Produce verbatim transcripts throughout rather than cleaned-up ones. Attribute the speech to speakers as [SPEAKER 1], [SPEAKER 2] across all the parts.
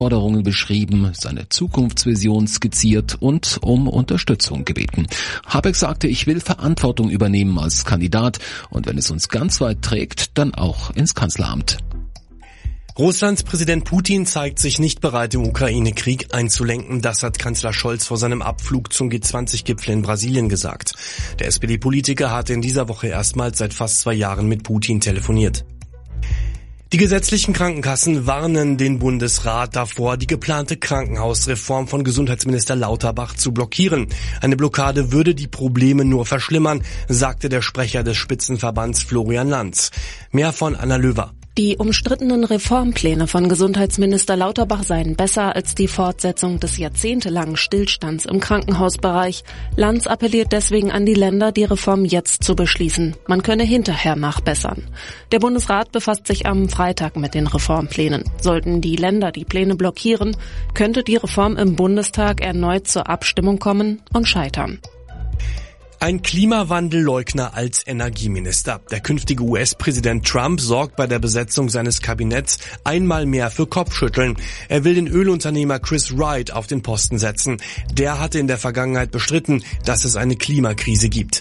[SPEAKER 1] Herausforderungen beschrieben, seine Zukunftsvision skizziert und um Unterstützung gebeten. Habeck sagte, ich will Verantwortung übernehmen als Kandidat und wenn es uns ganz weit trägt, dann auch ins Kanzleramt.
[SPEAKER 2] Russlands Präsident Putin zeigt sich nicht bereit, im Ukraine-Krieg einzulenken. Das hat Kanzler Scholz vor seinem Abflug zum G zwanzig Gipfel in Brasilien gesagt. Der S P D-Politiker hatte in dieser Woche erstmals seit fast zwei Jahren mit Putin telefoniert. Die gesetzlichen Krankenkassen warnen den Bundesrat davor, die geplante Krankenhausreform von Gesundheitsminister Lauterbach zu blockieren. Eine Blockade würde die Probleme nur verschlimmern, sagte der Sprecher des Spitzenverbands Florian Lanz. Mehr von Anna Löwer.
[SPEAKER 3] Die umstrittenen Reformpläne von Gesundheitsminister Lauterbach seien besser als die Fortsetzung des jahrzehntelangen Stillstands im Krankenhausbereich. Lanz appelliert deswegen an die Länder, die Reform jetzt zu beschließen. Man könne hinterher nachbessern. Der Bundesrat befasst sich am Freitag mit den Reformplänen. Sollten die Länder die Pläne blockieren, könnte die Reform im Bundestag erneut zur Abstimmung kommen und scheitern.
[SPEAKER 2] Ein Klimawandelleugner als Energieminister. Der künftige U S-Präsident Trump sorgt bei der Besetzung seines Kabinetts einmal mehr für Kopfschütteln. Er will den Ölunternehmer Chris Wright auf den Posten setzen. Der hatte in der Vergangenheit bestritten, dass es eine Klimakrise gibt.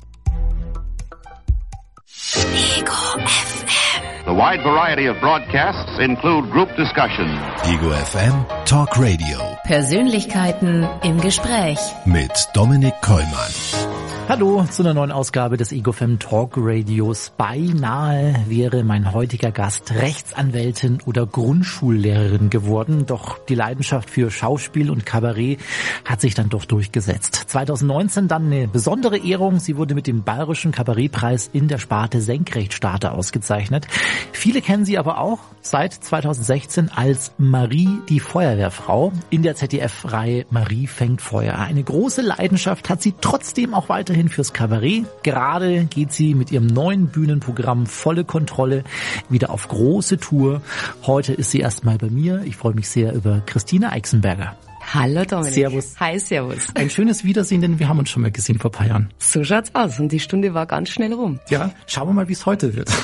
[SPEAKER 4] Ego F M. The wide variety of broadcasts include group discussion.
[SPEAKER 5] Ego F M Talk Radio.
[SPEAKER 6] Persönlichkeiten im Gespräch.
[SPEAKER 5] Mit Dominik Kollmann.
[SPEAKER 7] Hallo zu einer neuen Ausgabe des Ego F M Talk Radios. Beinahe wäre mein heutiger Gast Rechtsanwältin oder Grundschullehrerin geworden, doch die Leidenschaft für Schauspiel und Kabarett hat sich dann doch durchgesetzt. zwanzig neunzehn dann eine besondere Ehrung. Sie wurde mit dem Bayerischen Kabarettpreis in der Sparte Senkrechtstarter ausgezeichnet. Viele kennen sie aber auch seit zwanzig sechzehn als Marie die Feuerwehrfrau in der Z D F-Reihe Marie fängt Feuer. Eine große Leidenschaft hat sie trotzdem auch weiterhin fürs Kabarett. Gerade geht sie mit ihrem neuen Bühnenprogramm Volle Kontrolle wieder auf große Tour. Heute ist sie erstmal bei mir. Ich freue mich sehr über Christine Eichsenberger.
[SPEAKER 8] Hallo Dominik.
[SPEAKER 7] Servus.
[SPEAKER 8] Hi, servus.
[SPEAKER 7] Ein schönes Wiedersehen, denn wir haben uns schon mal gesehen vor ein paar Jahren.
[SPEAKER 8] So schaut's aus und die Stunde war ganz schnell rum.
[SPEAKER 7] Ja, schauen wir mal, wie es heute wird.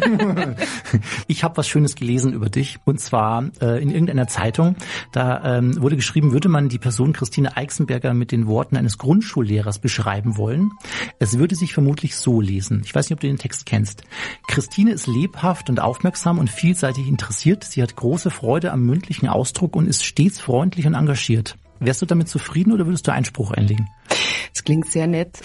[SPEAKER 7] Ich habe was Schönes gelesen über dich und zwar äh, in irgendeiner Zeitung. Da ähm, wurde geschrieben, würde man die Person Christine Eichsenberger mit den Worten eines Grundschullehrers beschreiben wollen. Es würde sich vermutlich so lesen. Ich weiß nicht, ob du den Text kennst. Christine ist lebhaft und aufmerksam und vielseitig interessiert. Sie hat große Freude am mündlichen Ausdruck und ist stets freundlich und engagiert. Wärst du damit zufrieden oder würdest du Einspruch einlegen?
[SPEAKER 8] Das klingt sehr nett.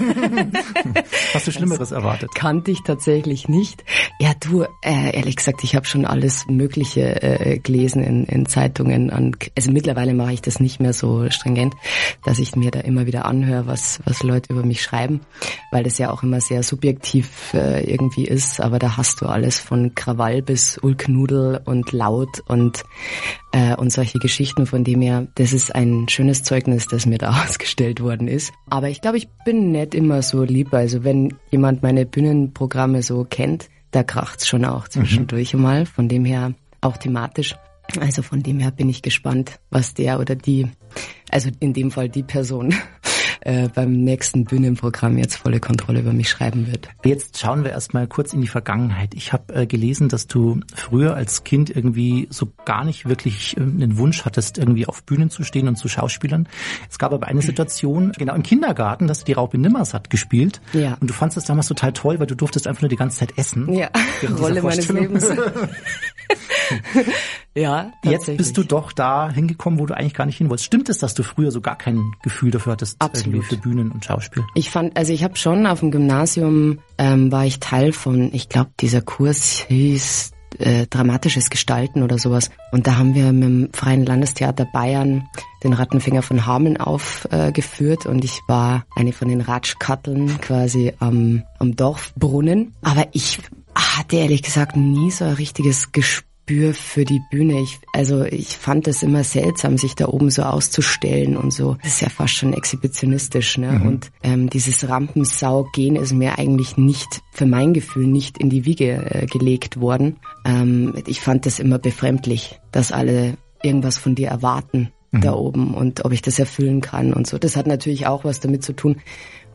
[SPEAKER 7] Hast du Schlimmeres erwartet?
[SPEAKER 8] Kannte ich tatsächlich nicht. Ja, du, äh, ehrlich gesagt, ich habe schon alles Mögliche äh, gelesen in, in Zeitungen. An, also mittlerweile mache ich das nicht mehr so stringent, dass ich mir da immer wieder anhöre, was, was Leute über mich schreiben, weil das ja auch immer sehr subjektiv äh, irgendwie ist. Aber da hast du alles von Krawall bis Ulknudel und laut und äh, und solche Geschichten, von dem her, das ist ein schönes Zeugnis, das mir da ausgestellt worden ist. Aber ich glaube, ich bin nicht immer so lieb. Also wenn jemand meine Bühnenprogramme so kennt, da kracht's schon auch zwischendurch mhm. mal. Von dem her auch thematisch. Also von dem her bin ich gespannt, was der oder die, also in dem Fall die Person, äh, beim nächsten Bühnenprogramm jetzt volle Kontrolle über mich schreiben wird.
[SPEAKER 7] Jetzt schauen wir erstmal kurz in die Vergangenheit. Ich habe äh, gelesen, dass du früher als Kind irgendwie so gar nicht wirklich äh, einen Wunsch hattest, irgendwie auf Bühnen zu stehen und zu Schauspielern. Es gab aber eine Situation, genau im Kindergarten, dass du die Raupe Nimmersatt gespielt. Ja. Und du fandest das damals total toll, weil du durftest einfach nur die ganze Zeit essen.
[SPEAKER 8] Ja, Rolle meines Lebens. Ja,
[SPEAKER 7] jetzt bist du doch da hingekommen, wo du eigentlich gar nicht hin wolltest. Stimmt es, dass du früher so gar kein Gefühl dafür hattest, irgendwie für Bühnen und Schauspiel?
[SPEAKER 8] Ich fand, also ich habe schon auf dem Gymnasium, ähm, war ich Teil von, ich glaube, dieser Kurs hieß äh, dramatisches Gestalten oder sowas. Und da haben wir mit dem Freien Landestheater Bayern den Rattenfänger von Hameln aufgeführt äh, und ich war eine von den Ratschkatteln quasi am, am Dorfbrunnen. Aber ich hatte ehrlich gesagt nie so ein richtiges Gespür für die Bühne. Ich, also ich fand es immer seltsam, sich da oben so auszustellen und so. Das ist ja fast schon exhibitionistisch, ne? Mhm. Und ähm, dieses Rampensau-Gehen ist mir eigentlich nicht, für mein Gefühl, nicht in die Wiege äh, gelegt worden. Ähm, ich fand das immer befremdlich, dass alle irgendwas von dir erwarten mhm. da oben und ob ich das erfüllen kann und so. Das hat natürlich auch was damit zu tun,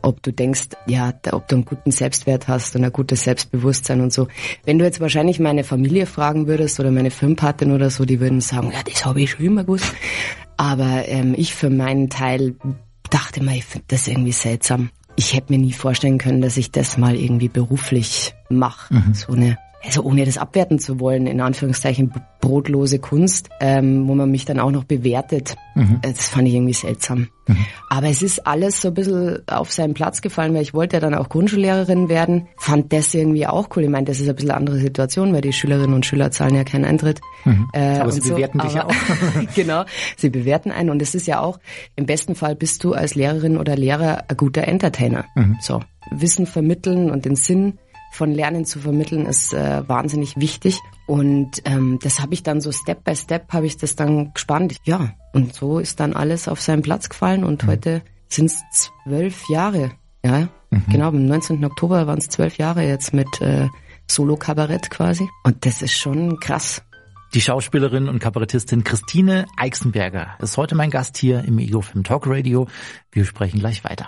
[SPEAKER 8] ob du denkst, ja, ob du einen guten Selbstwert hast und ein gutes Selbstbewusstsein und so. Wenn du jetzt wahrscheinlich meine Familie fragen würdest oder meine Filmpartnerin oder so, die würden sagen, ja, das habe ich schon immer gewusst. Aber ähm, ich für meinen Teil dachte mal, ich finde das irgendwie seltsam. Ich hätte mir nie vorstellen können, dass ich das mal irgendwie beruflich mache. Mhm. So eine, also ohne das abwerten zu wollen, in Anführungszeichen brotlose Kunst, ähm, wo man mich dann auch noch bewertet. Mhm. Das fand ich irgendwie seltsam. Mhm. Aber es ist alles so ein bisschen auf seinen Platz gefallen, weil ich wollte ja dann auch Grundschullehrerin werden. Fand das irgendwie auch cool. Ich meine, das ist ein bisschen eine andere Situation, weil die Schülerinnen und Schüler zahlen ja keinen Eintritt. Mhm. Äh,
[SPEAKER 7] aber sie
[SPEAKER 8] so.
[SPEAKER 7] bewerten dich ja auch.
[SPEAKER 8] Genau, sie bewerten einen. Und es ist ja auch, im besten Fall bist du als Lehrerin oder Lehrer ein guter Entertainer. Mhm. So, Wissen vermitteln und den Sinn von Lernen zu vermitteln ist äh, wahnsinnig wichtig. Und ähm, das habe ich dann so Step by Step, habe ich das dann gespannt. Ja, und so ist dann alles auf seinen Platz gefallen. Und mhm. heute sind es zwölf Jahre. Ja, mhm. genau, am neunzehnten Oktober waren es zwölf Jahre jetzt mit äh, Solo-Kabarett quasi. Und das ist schon krass.
[SPEAKER 7] Die Schauspielerin und Kabarettistin Christine Eichsenberger ist heute mein Gast hier im Ego F M Talk Radio. Wir sprechen gleich weiter.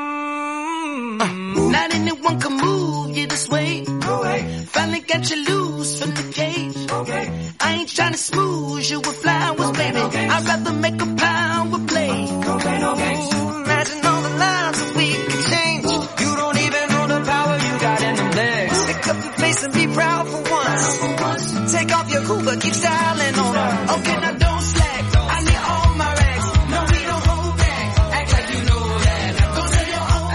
[SPEAKER 9] Uh, not anyone can move you this way. No way. Finally got you loose from the cage. Okay. I ain't trying to smooth you with flowers, baby. Okay. I'd rather make a power play. Okay, no games. Imagine all the lives that we could change. You don't even know the power you got in them legs. Pick up your face and be proud for once. For once. Take off your cool but keep styling on her. Okay, now don't slack. I need all my racks. No, we don't hold back. Act like you know that. Don't tell your own.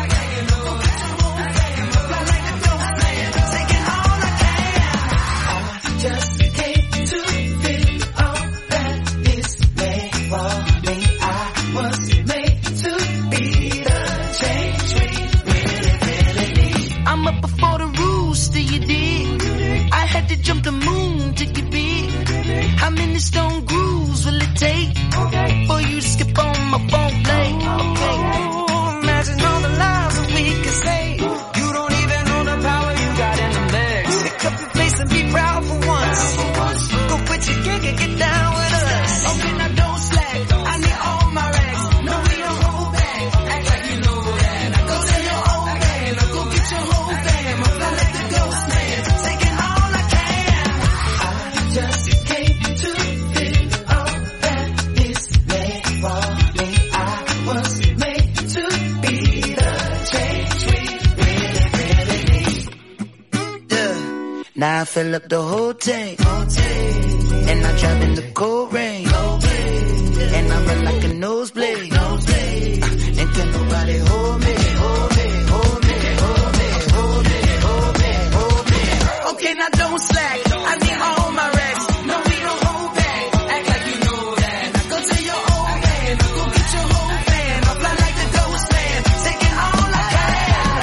[SPEAKER 9] Jump the moon to get big. How many stone grooves will it take okay. for you to skip on my phone play? Okay. Oh, imagine all the lives that we could save. You don't even know the power you got in them legs. Pick up your face and be proud for once. Go quit your gig and get down with us. Okay, now don't slack. I need all my racks. No, we don't hold back. Act like you know that. Now go tell your old man. Now go get your whole fam. I'm fly like the ghost man. Taking all I can. Just came to feel all that is made for me. I was made to be the change we really, really need. Yeah. Now I fill up the whole tank, whole tank. And I drive in the cold rain, cold rain. And I run like a nosebleed, nosebleed. Uh, and can nobody hold me, hold me, hold me, hold me, hold me, hold me, hold me. Okay, now don't slack. I need all my racks. No, we don't hold back. Act like you know that. Now go tell your old man. Now go get your whole fan. I fly like the ghost man. Taking all I can.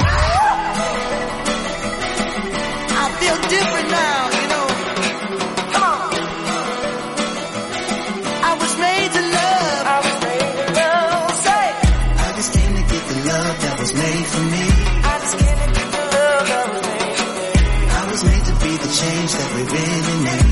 [SPEAKER 9] I feel different now, you know. Come on. I was made to love. I was made to love. Say. I just came to get the love that was made for me. I just came to get the love that was made for me. I was made to be the change that we really need.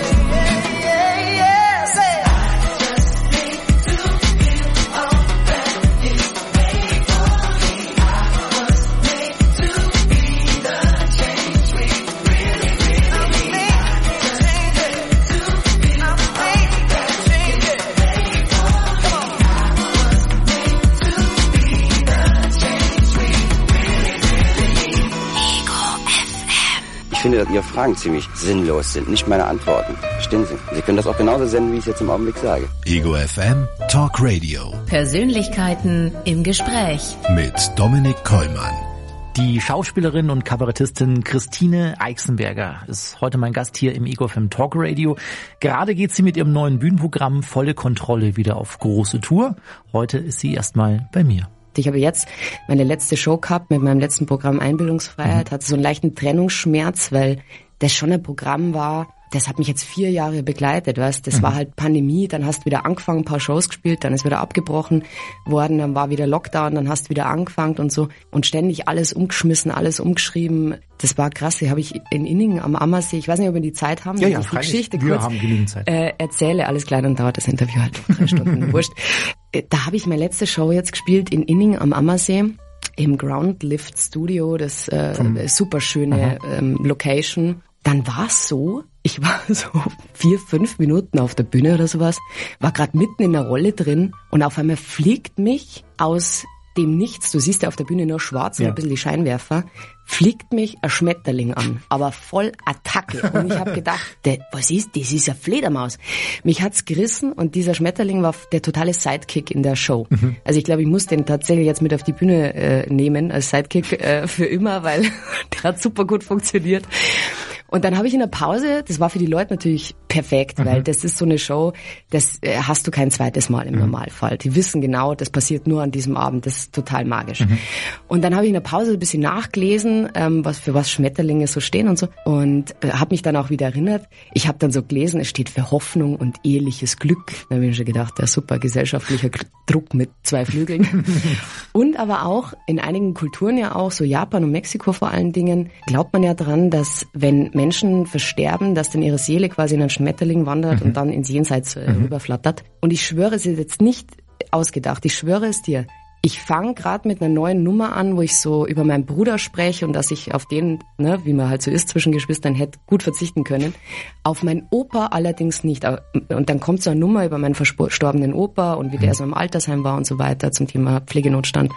[SPEAKER 10] Ich finde, dass Ihre Fragen ziemlich sinnlos sind, nicht meine Antworten. Verstehen Sie? Sie können das auch genauso senden, wie ich es jetzt im Augenblick sage.
[SPEAKER 5] Ego F M Talk Radio.
[SPEAKER 6] Persönlichkeiten im Gespräch.
[SPEAKER 5] Mit Dominik Kollmann.
[SPEAKER 7] Die Schauspielerin und Kabarettistin Christine Eichsenberger ist heute mein Gast hier im Ego F M Talk Radio. Gerade geht sie mit ihrem neuen Bühnenprogramm Volle Kontrolle wieder auf große Tour. Heute ist sie erstmal bei mir.
[SPEAKER 8] Ich habe jetzt meine letzte Show gehabt mit meinem letzten Programm Einbildungsfreiheit, mhm. hatte so einen leichten Trennungsschmerz, weil das schon ein Programm war, das hat mich jetzt vier Jahre begleitet, weißt, das mhm. war halt Pandemie, dann hast du wieder angefangen, ein paar Shows gespielt, dann ist wieder abgebrochen worden, dann war wieder Lockdown, dann hast du wieder angefangen und so und ständig alles umgeschmissen, alles umgeschrieben. Das war krass, die habe ich in Inningen am Ammersee, ich weiß nicht, ob wir die Zeit haben,
[SPEAKER 7] ja, ja,
[SPEAKER 8] die Geschichte
[SPEAKER 7] wir
[SPEAKER 8] kurz
[SPEAKER 7] haben genügend Zeit.
[SPEAKER 8] Äh, erzähle, alles klar, dann dauert das Interview halt noch drei Stunden, wurscht. Da habe ich meine letzte Show jetzt gespielt in Inningen am Ammersee. im Groundlift Studio, das äh, super schöne ähm, Location. Dann war es so, ich war so vier, fünf Minuten auf der Bühne oder sowas, war gerade mitten in der Rolle drin und auf einmal fliegt mich aus dem Nichts, du siehst ja auf der Bühne nur schwarz und ja. ein bisschen die Scheinwerfer, fliegt mich ein Schmetterling an, aber voll Attacke. Und ich habe gedacht, der, was ist das? Das ist eine Fledermaus. Mich hat's gerissen und dieser Schmetterling war der totale Sidekick in der Show. Mhm. Also ich glaube, ich muss den tatsächlich jetzt mit auf die Bühne äh, nehmen als Sidekick äh, für immer, weil der hat super gut funktioniert. Und dann habe ich in der Pause, das war für die Leute natürlich perfekt, mhm. weil das ist so eine Show, das äh, hast du kein zweites Mal im mhm. Normalfall. Die wissen genau, das passiert nur an diesem Abend, das ist total magisch. Mhm. Und dann habe ich in der Pause ein bisschen nachgelesen, ähm, was für was Schmetterlinge so stehen und so und äh, habe mich dann auch wieder erinnert. Ich habe dann so gelesen, es steht für Hoffnung und eheliches Glück. Da habe ich mir schon gedacht, der super gesellschaftlicher Druck mit zwei Flügeln. Und aber auch in einigen Kulturen ja auch, so Japan und Mexiko vor allen Dingen, glaubt man ja dran, dass wenn Menschen versterben, dass dann ihre Seele quasi in einen Schmetterling wandert mhm. und dann ins Jenseits äh, mhm. rüberflattert. Und ich schwöre, es ist jetzt nicht ausgedacht, ich schwöre es dir. Ich fange gerade mit einer neuen Nummer an, wo ich so über meinen Bruder spreche und dass ich auf den, ne, wie man halt so ist zwischen Geschwistern, hätte gut verzichten können. Auf meinen Opa allerdings nicht. Und dann kommt so eine Nummer über meinen verstorbenen Opa und wie der so im Altersheim war und so weiter zum Thema Pflegenotstand.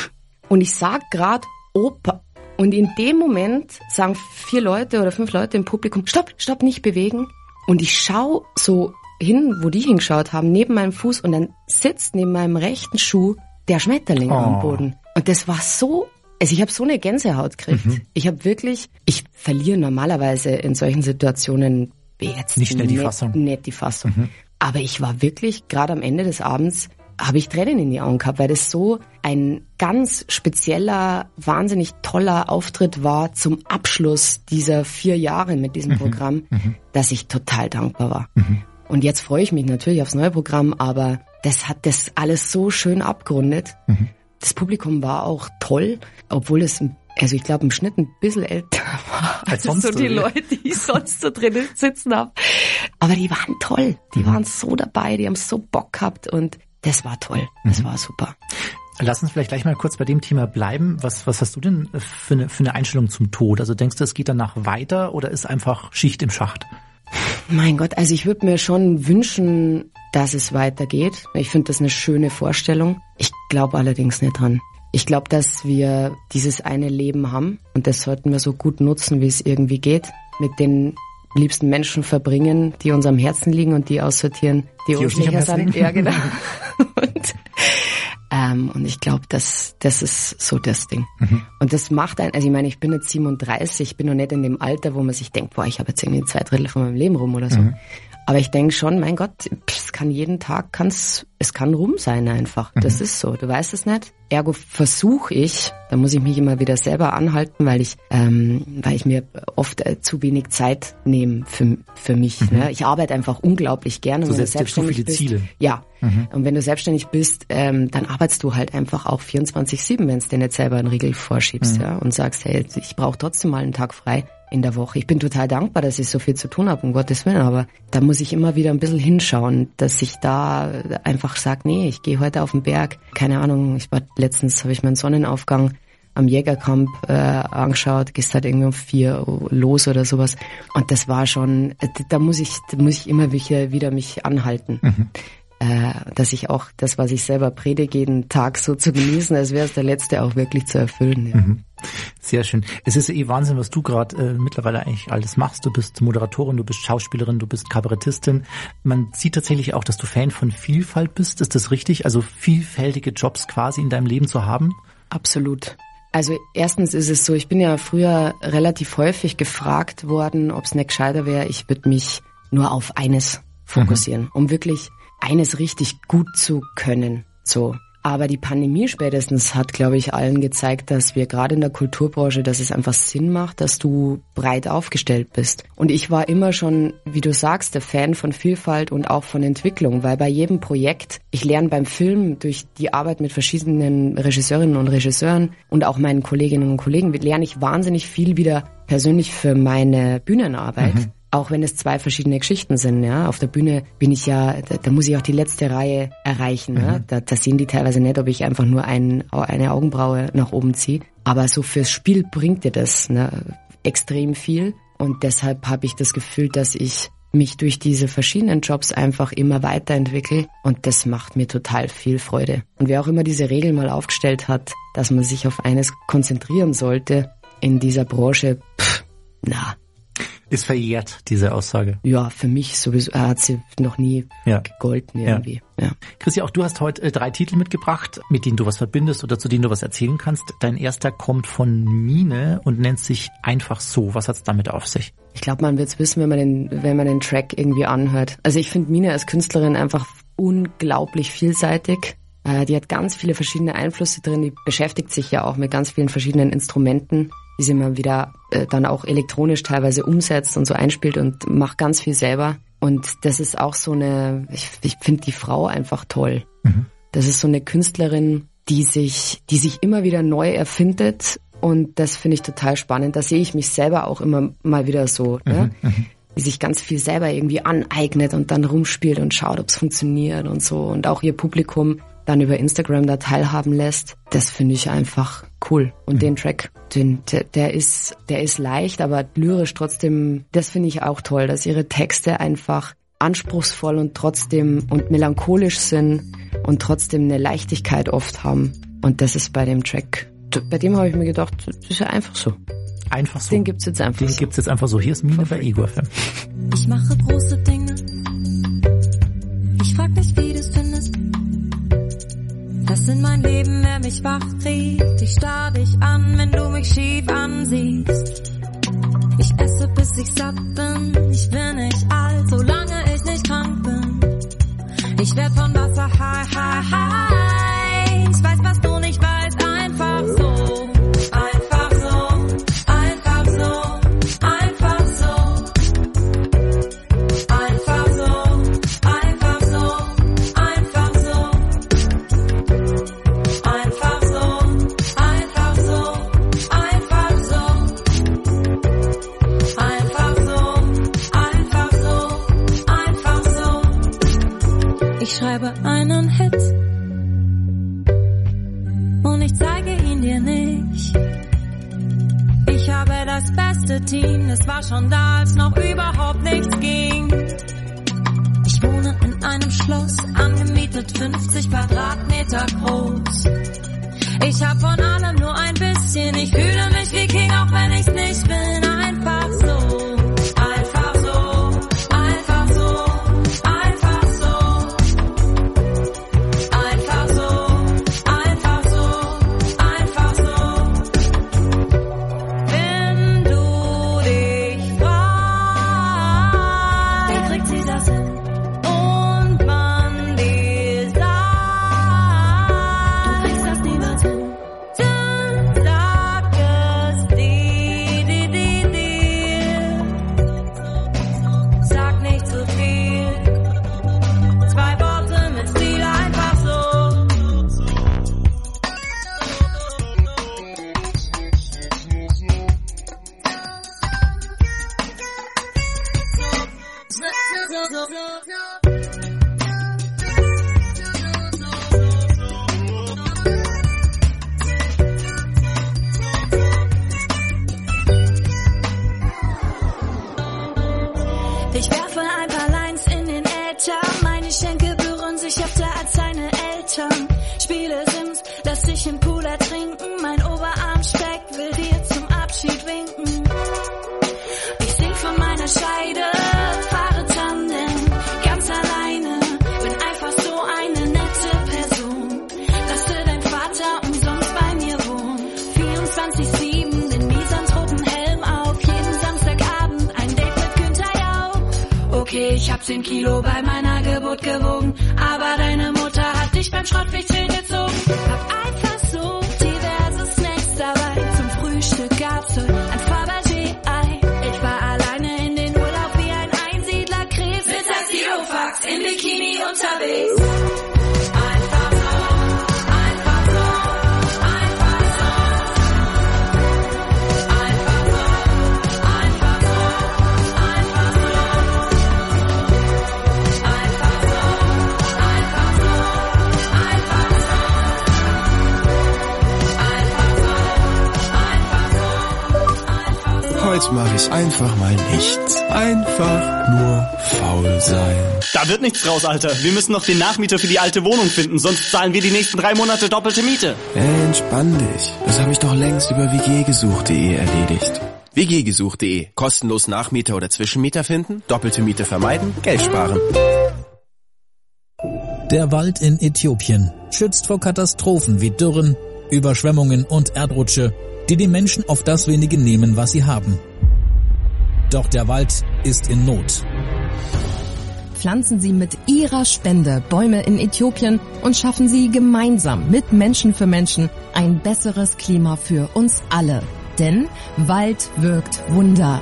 [SPEAKER 8] Und ich sag gerade Opa. Und in dem Moment sagen vier Leute oder fünf Leute im Publikum, stopp, stopp, nicht bewegen. Und ich schaue so hin, wo die hingeschaut haben, neben meinem Fuß und dann sitzt neben meinem rechten Schuh der Schmetterling oh. am Boden. Und das war so, also ich habe so eine Gänsehaut gekriegt. Mhm. Ich habe wirklich, ich verliere normalerweise in solchen Situationen jetzt
[SPEAKER 7] nicht schnell die
[SPEAKER 8] nicht,
[SPEAKER 7] Fassung.
[SPEAKER 8] Nicht die Fassung. Mhm. Aber ich war wirklich, gerade am Ende des Abends, habe ich Tränen in die Augen gehabt, weil das so ein ganz spezieller, wahnsinnig toller Auftritt war zum Abschluss dieser vier Jahre mit diesem mhm. Programm, mhm. dass ich total dankbar war. Mhm. Und jetzt freue ich mich natürlich aufs neue Programm, aber das hat das alles so schön abgerundet. Mhm. Das Publikum war auch toll, obwohl es, also ich glaube, im Schnitt ein bisschen älter war als sonst so die oder? Leute, die ich sonst so drinnen sitzen habe. Aber die waren toll, die mhm. waren so dabei, die haben so Bock gehabt und das war toll, das mhm. war super.
[SPEAKER 7] Lass uns vielleicht gleich mal kurz bei dem Thema bleiben. Was, was hast du denn für eine, für eine Einstellung zum Tod? Also denkst du, es geht danach weiter oder ist einfach Schicht im Schacht?
[SPEAKER 8] Mein Gott, also ich würde mir schon wünschen, dass es weitergeht. Ich finde das eine schöne Vorstellung. Ich glaube allerdings nicht dran. Ich glaube, dass wir dieses eine Leben haben und das sollten wir so gut nutzen, wie es irgendwie geht. Mit den liebsten Menschen verbringen, die uns am Herzen liegen und die aussortieren, die, die unsicher sind. Ja, genau. und, ähm, und ich glaube, das, das ist so das Ding. Mhm. Und das macht ein, also ich meine, ich bin jetzt siebenunddreißig, ich bin noch nicht in dem Alter, wo man sich denkt, boah, ich habe jetzt irgendwie zwei Drittel von meinem Leben rum oder so. Mhm. Aber ich denke schon, mein Gott, es kann jeden Tag, kann's, es kann rum sein einfach. Mhm. Das ist so, du weißt es nicht. Ergo versuche ich, da muss ich mich immer wieder selber anhalten, weil ich, ähm, weil ich mir oft äh, zu wenig Zeit nehme für für mich. Mhm. Ne? Ich arbeite einfach unglaublich gerne.
[SPEAKER 7] Du setzt dir zu viele
[SPEAKER 8] bist,
[SPEAKER 7] Ziele.
[SPEAKER 8] Ja. Mhm. Und wenn du selbstständig bist, ähm, dann arbeitest du halt einfach auch vierundzwanzig sieben, wenn es dir nicht selber einen Riegel vorschiebst, mhm. ja, und sagst, hey, ich brauche trotzdem mal einen Tag frei in der Woche. Ich bin total dankbar, dass ich so viel zu tun habe, um Gottes Willen, aber da muss ich immer wieder ein bisschen hinschauen, dass ich da einfach sage, nee, ich gehe heute auf den Berg. Keine Ahnung, ich war letztens, habe ich meinen Sonnenaufgang am Jägerkamp äh, angeschaut, gehst halt irgendwie um vier los oder sowas. Und das war schon, da muss ich, da muss ich immer wieder, wieder mich anhalten. Mhm. Äh, dass ich auch das, was ich selber predige, jeden Tag so zu genießen, als wäre es der letzte auch wirklich zu erfüllen. Ja.
[SPEAKER 7] Mhm. Sehr schön. Es ist eh Wahnsinn, was du gerade äh, mittlerweile eigentlich alles machst. Du bist Moderatorin, du bist Schauspielerin, du bist Kabarettistin. Man sieht tatsächlich auch, dass du Fan von Vielfalt bist. Ist das richtig? Also vielfältige Jobs quasi in deinem Leben zu haben?
[SPEAKER 8] Absolut. Also erstens ist es so, ich bin ja früher relativ häufig gefragt worden, ob es nicht gescheiter wäre, ich würde mich nur auf eines fokussieren, mhm. um wirklich eines richtig gut zu können. So. Aber die Pandemie spätestens hat, glaube ich, allen gezeigt, dass wir gerade in der Kulturbranche, dass es einfach Sinn macht, dass du breit aufgestellt bist. Und ich war immer schon, wie du sagst, der Fan von Vielfalt und auch von Entwicklung, weil bei jedem Projekt, ich lerne beim Film durch die Arbeit mit verschiedenen Regisseurinnen und Regisseuren und auch meinen Kolleginnen und Kollegen, lerne ich wahnsinnig viel wieder persönlich für meine Bühnenarbeit. Mhm. auch wenn es zwei verschiedene Geschichten sind, ja. Auf der Bühne bin ich ja, da, da muss ich auch die letzte Reihe erreichen, mhm. ja. Da, da sehen die teilweise nicht, ob ich einfach nur ein, eine Augenbraue nach oben ziehe. Aber so fürs Spiel bringt dir das, ne, extrem viel. Und deshalb habe ich das Gefühl, dass ich mich durch diese verschiedenen Jobs einfach immer weiterentwickle und das macht mir total viel Freude. Und wer auch immer diese Regel mal aufgestellt hat, dass man sich auf eines konzentrieren sollte in dieser Branche, pff, na.
[SPEAKER 7] Ist verjährt, diese Aussage.
[SPEAKER 8] Ja, für mich sowieso, er hat sie noch nie
[SPEAKER 7] ja.
[SPEAKER 8] gegolten irgendwie. Ja. Ja.
[SPEAKER 7] Chrissy, auch du hast heute äh, drei Titel mitgebracht, mit denen du was verbindest oder zu denen du was erzählen kannst. Dein erster kommt von Mine und nennt sich Einfach so. Was hat's damit auf sich?
[SPEAKER 8] Ich glaube, man wird's wissen, wenn man den, wenn man den Track irgendwie anhört. Also ich finde Mine als Künstlerin einfach unglaublich vielseitig. Äh, die hat ganz viele verschiedene Einflüsse drin. Die beschäftigt sich ja auch mit ganz vielen verschiedenen Instrumenten, die sie mal wieder äh, dann auch elektronisch teilweise umsetzt und so einspielt und macht ganz viel selber. Und das ist auch so eine, ich, ich finde die Frau einfach toll. Mhm. Das ist so eine Künstlerin, die sich, die sich immer wieder neu erfindet und das finde ich total spannend. Da sehe ich mich selber auch immer mal wieder so, mhm. ne? Mhm. Die sich ganz viel selber irgendwie aneignet und dann rumspielt und schaut, ob es funktioniert und so und auch ihr Publikum dann über Instagram da teilhaben lässt. Das finde ich einfach cool. Und mhm. den Track, den, der, der ist, der ist leicht, aber lyrisch trotzdem, das finde ich auch toll, dass ihre Texte einfach anspruchsvoll und trotzdem und melancholisch sind und trotzdem eine Leichtigkeit oft haben. Und das ist bei dem Track, bei dem habe ich mir gedacht, das ist ja einfach so.
[SPEAKER 7] Einfach so.
[SPEAKER 8] Den gibt's jetzt einfach
[SPEAKER 7] Den
[SPEAKER 8] so.
[SPEAKER 7] Den gibt's jetzt einfach so. Hier ist Mine bei Ego F M.
[SPEAKER 11] Ich mache große Dinge. Ich frag dich, wie du's findest. Das in mein Leben, wer mich wach riecht. Ich starr dich an, wenn du mich schief ansiehst. Ich esse, bis ich satt bin. Ich bin nicht alt, solange ich nicht krank bin. Ich werd von Wasser high, high, high. Ich weiß, was du nicht weißt, einfach so. Einfach so, einfach so, einfach so. Einfach so, einfach so, einfach so. Einfach so, einfach so, einfach so. Einfach so, einfach so, einfach so. Ich schreibe einen Hit und ich zeige ihn dir nicht. Ich habe das beste Team, es war schon da, als noch überhaupt nichts ging. Ich wohne in einem Schloss, angemietet fünfzig Quadratmeter groß. Ich hab von allem nur ein bisschen, ich fühle mich wie King, auch wenn ich's nicht bin. Einfach so, einfach so, einfach so, einfach so. Einfach so, einfach so, einfach so. Wenn du dich fragst, wie kriegt sie das hin? Und man dir sagt, du kriegst das niemals hin. Dann sag es dir, dir, dir, dir. Sag nicht zu viel. Zwei Worte mit Stil, einfach so. Ich werfe ein paar Lines in den Äther. Meine Schenkel berühren sich öfter als seine Eltern. Spiele Sims, lass dich im Pool ertrinken. Mein Oberarmspeck will dir zum Abschied winken. Ich sing von meiner Scheide, fahre Tandem, ganz alleine. Bin einfach so eine nette Person. Lasse dein Vater umsonst bei mir wohnen. vierundzwanzig sieben, den Misanthropenhelm auf. Jeden Samstagabend ein Date mit Günther Jauch. Okay, ich hab zehn Kilo bei meiner Geburt gewogen, aber deine Mutter hat dich beim Schrottwichteln gezogen. Hab einfach so diverse Snacks dabei. Zum Frühstück gab's heute ein Fabergé-Ei. Ich war alleine in den Urlaub wie ein Einsiedler Krebs. Mit Zero-Fax im Bikini unterwegs. Einfach so, einfach so, einfach so. Einfach so, einfach so, einfach so.
[SPEAKER 12] Heute mache ich einfach mal nichts. Einfach nur faul sein.
[SPEAKER 13] Da wird nichts draus, Alter. Wir müssen noch den Nachmieter für die alte Wohnung finden, sonst zahlen wir die nächsten drei Monate doppelte Miete.
[SPEAKER 12] Hey, entspann dich. Das habe ich doch längst über w g gesucht punkt d e erledigt. w g gesucht punkt d e. Kostenlos Nachmieter oder Zwischenmieter finden, doppelte Miete vermeiden, Geld sparen.
[SPEAKER 14] Der Wald in Äthiopien schützt vor Katastrophen wie Dürren, Überschwemmungen und Erdrutsche, die die Menschen auf das wenige nehmen, was sie haben. Doch der Wald ist in Not.
[SPEAKER 15] Pflanzen Sie mit Ihrer Spende Bäume in Äthiopien und schaffen Sie gemeinsam mit Menschen für Menschen ein besseres Klima für uns alle. Denn Wald wirkt Wunder.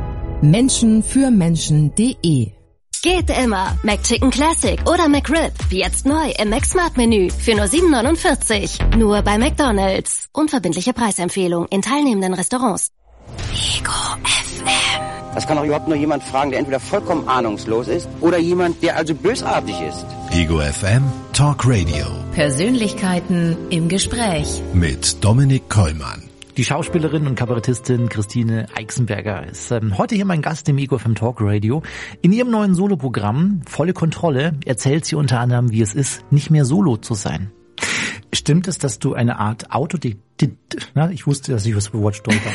[SPEAKER 15] Menschen für Menschen punkt de
[SPEAKER 16] Geht immer. McChicken Classic oder McRib. Jetzt neu im McSmart-Menü für nur sieben neunundvierzig. Nur bei McDonald's. Unverbindliche Preisempfehlung in teilnehmenden Restaurants.
[SPEAKER 10] Ego F M. Das kann doch überhaupt nur jemand fragen, der entweder vollkommen ahnungslos ist oder jemand, der also bösartig ist.
[SPEAKER 5] Ego F M Talk Radio.
[SPEAKER 6] Persönlichkeiten im Gespräch.
[SPEAKER 5] Mit Dominik Kollmann.
[SPEAKER 7] Die Schauspielerin und Kabarettistin Christine Eichsenberger ist ähm, heute hier mein Gast im Ego F M Talk Radio. In ihrem neuen Soloprogramm Volle Kontrolle erzählt sie unter anderem, wie es ist, nicht mehr solo zu sein. Stimmt es, dass du eine Art Autodidakt, na, ich wusste, dass ich das Wort stolper,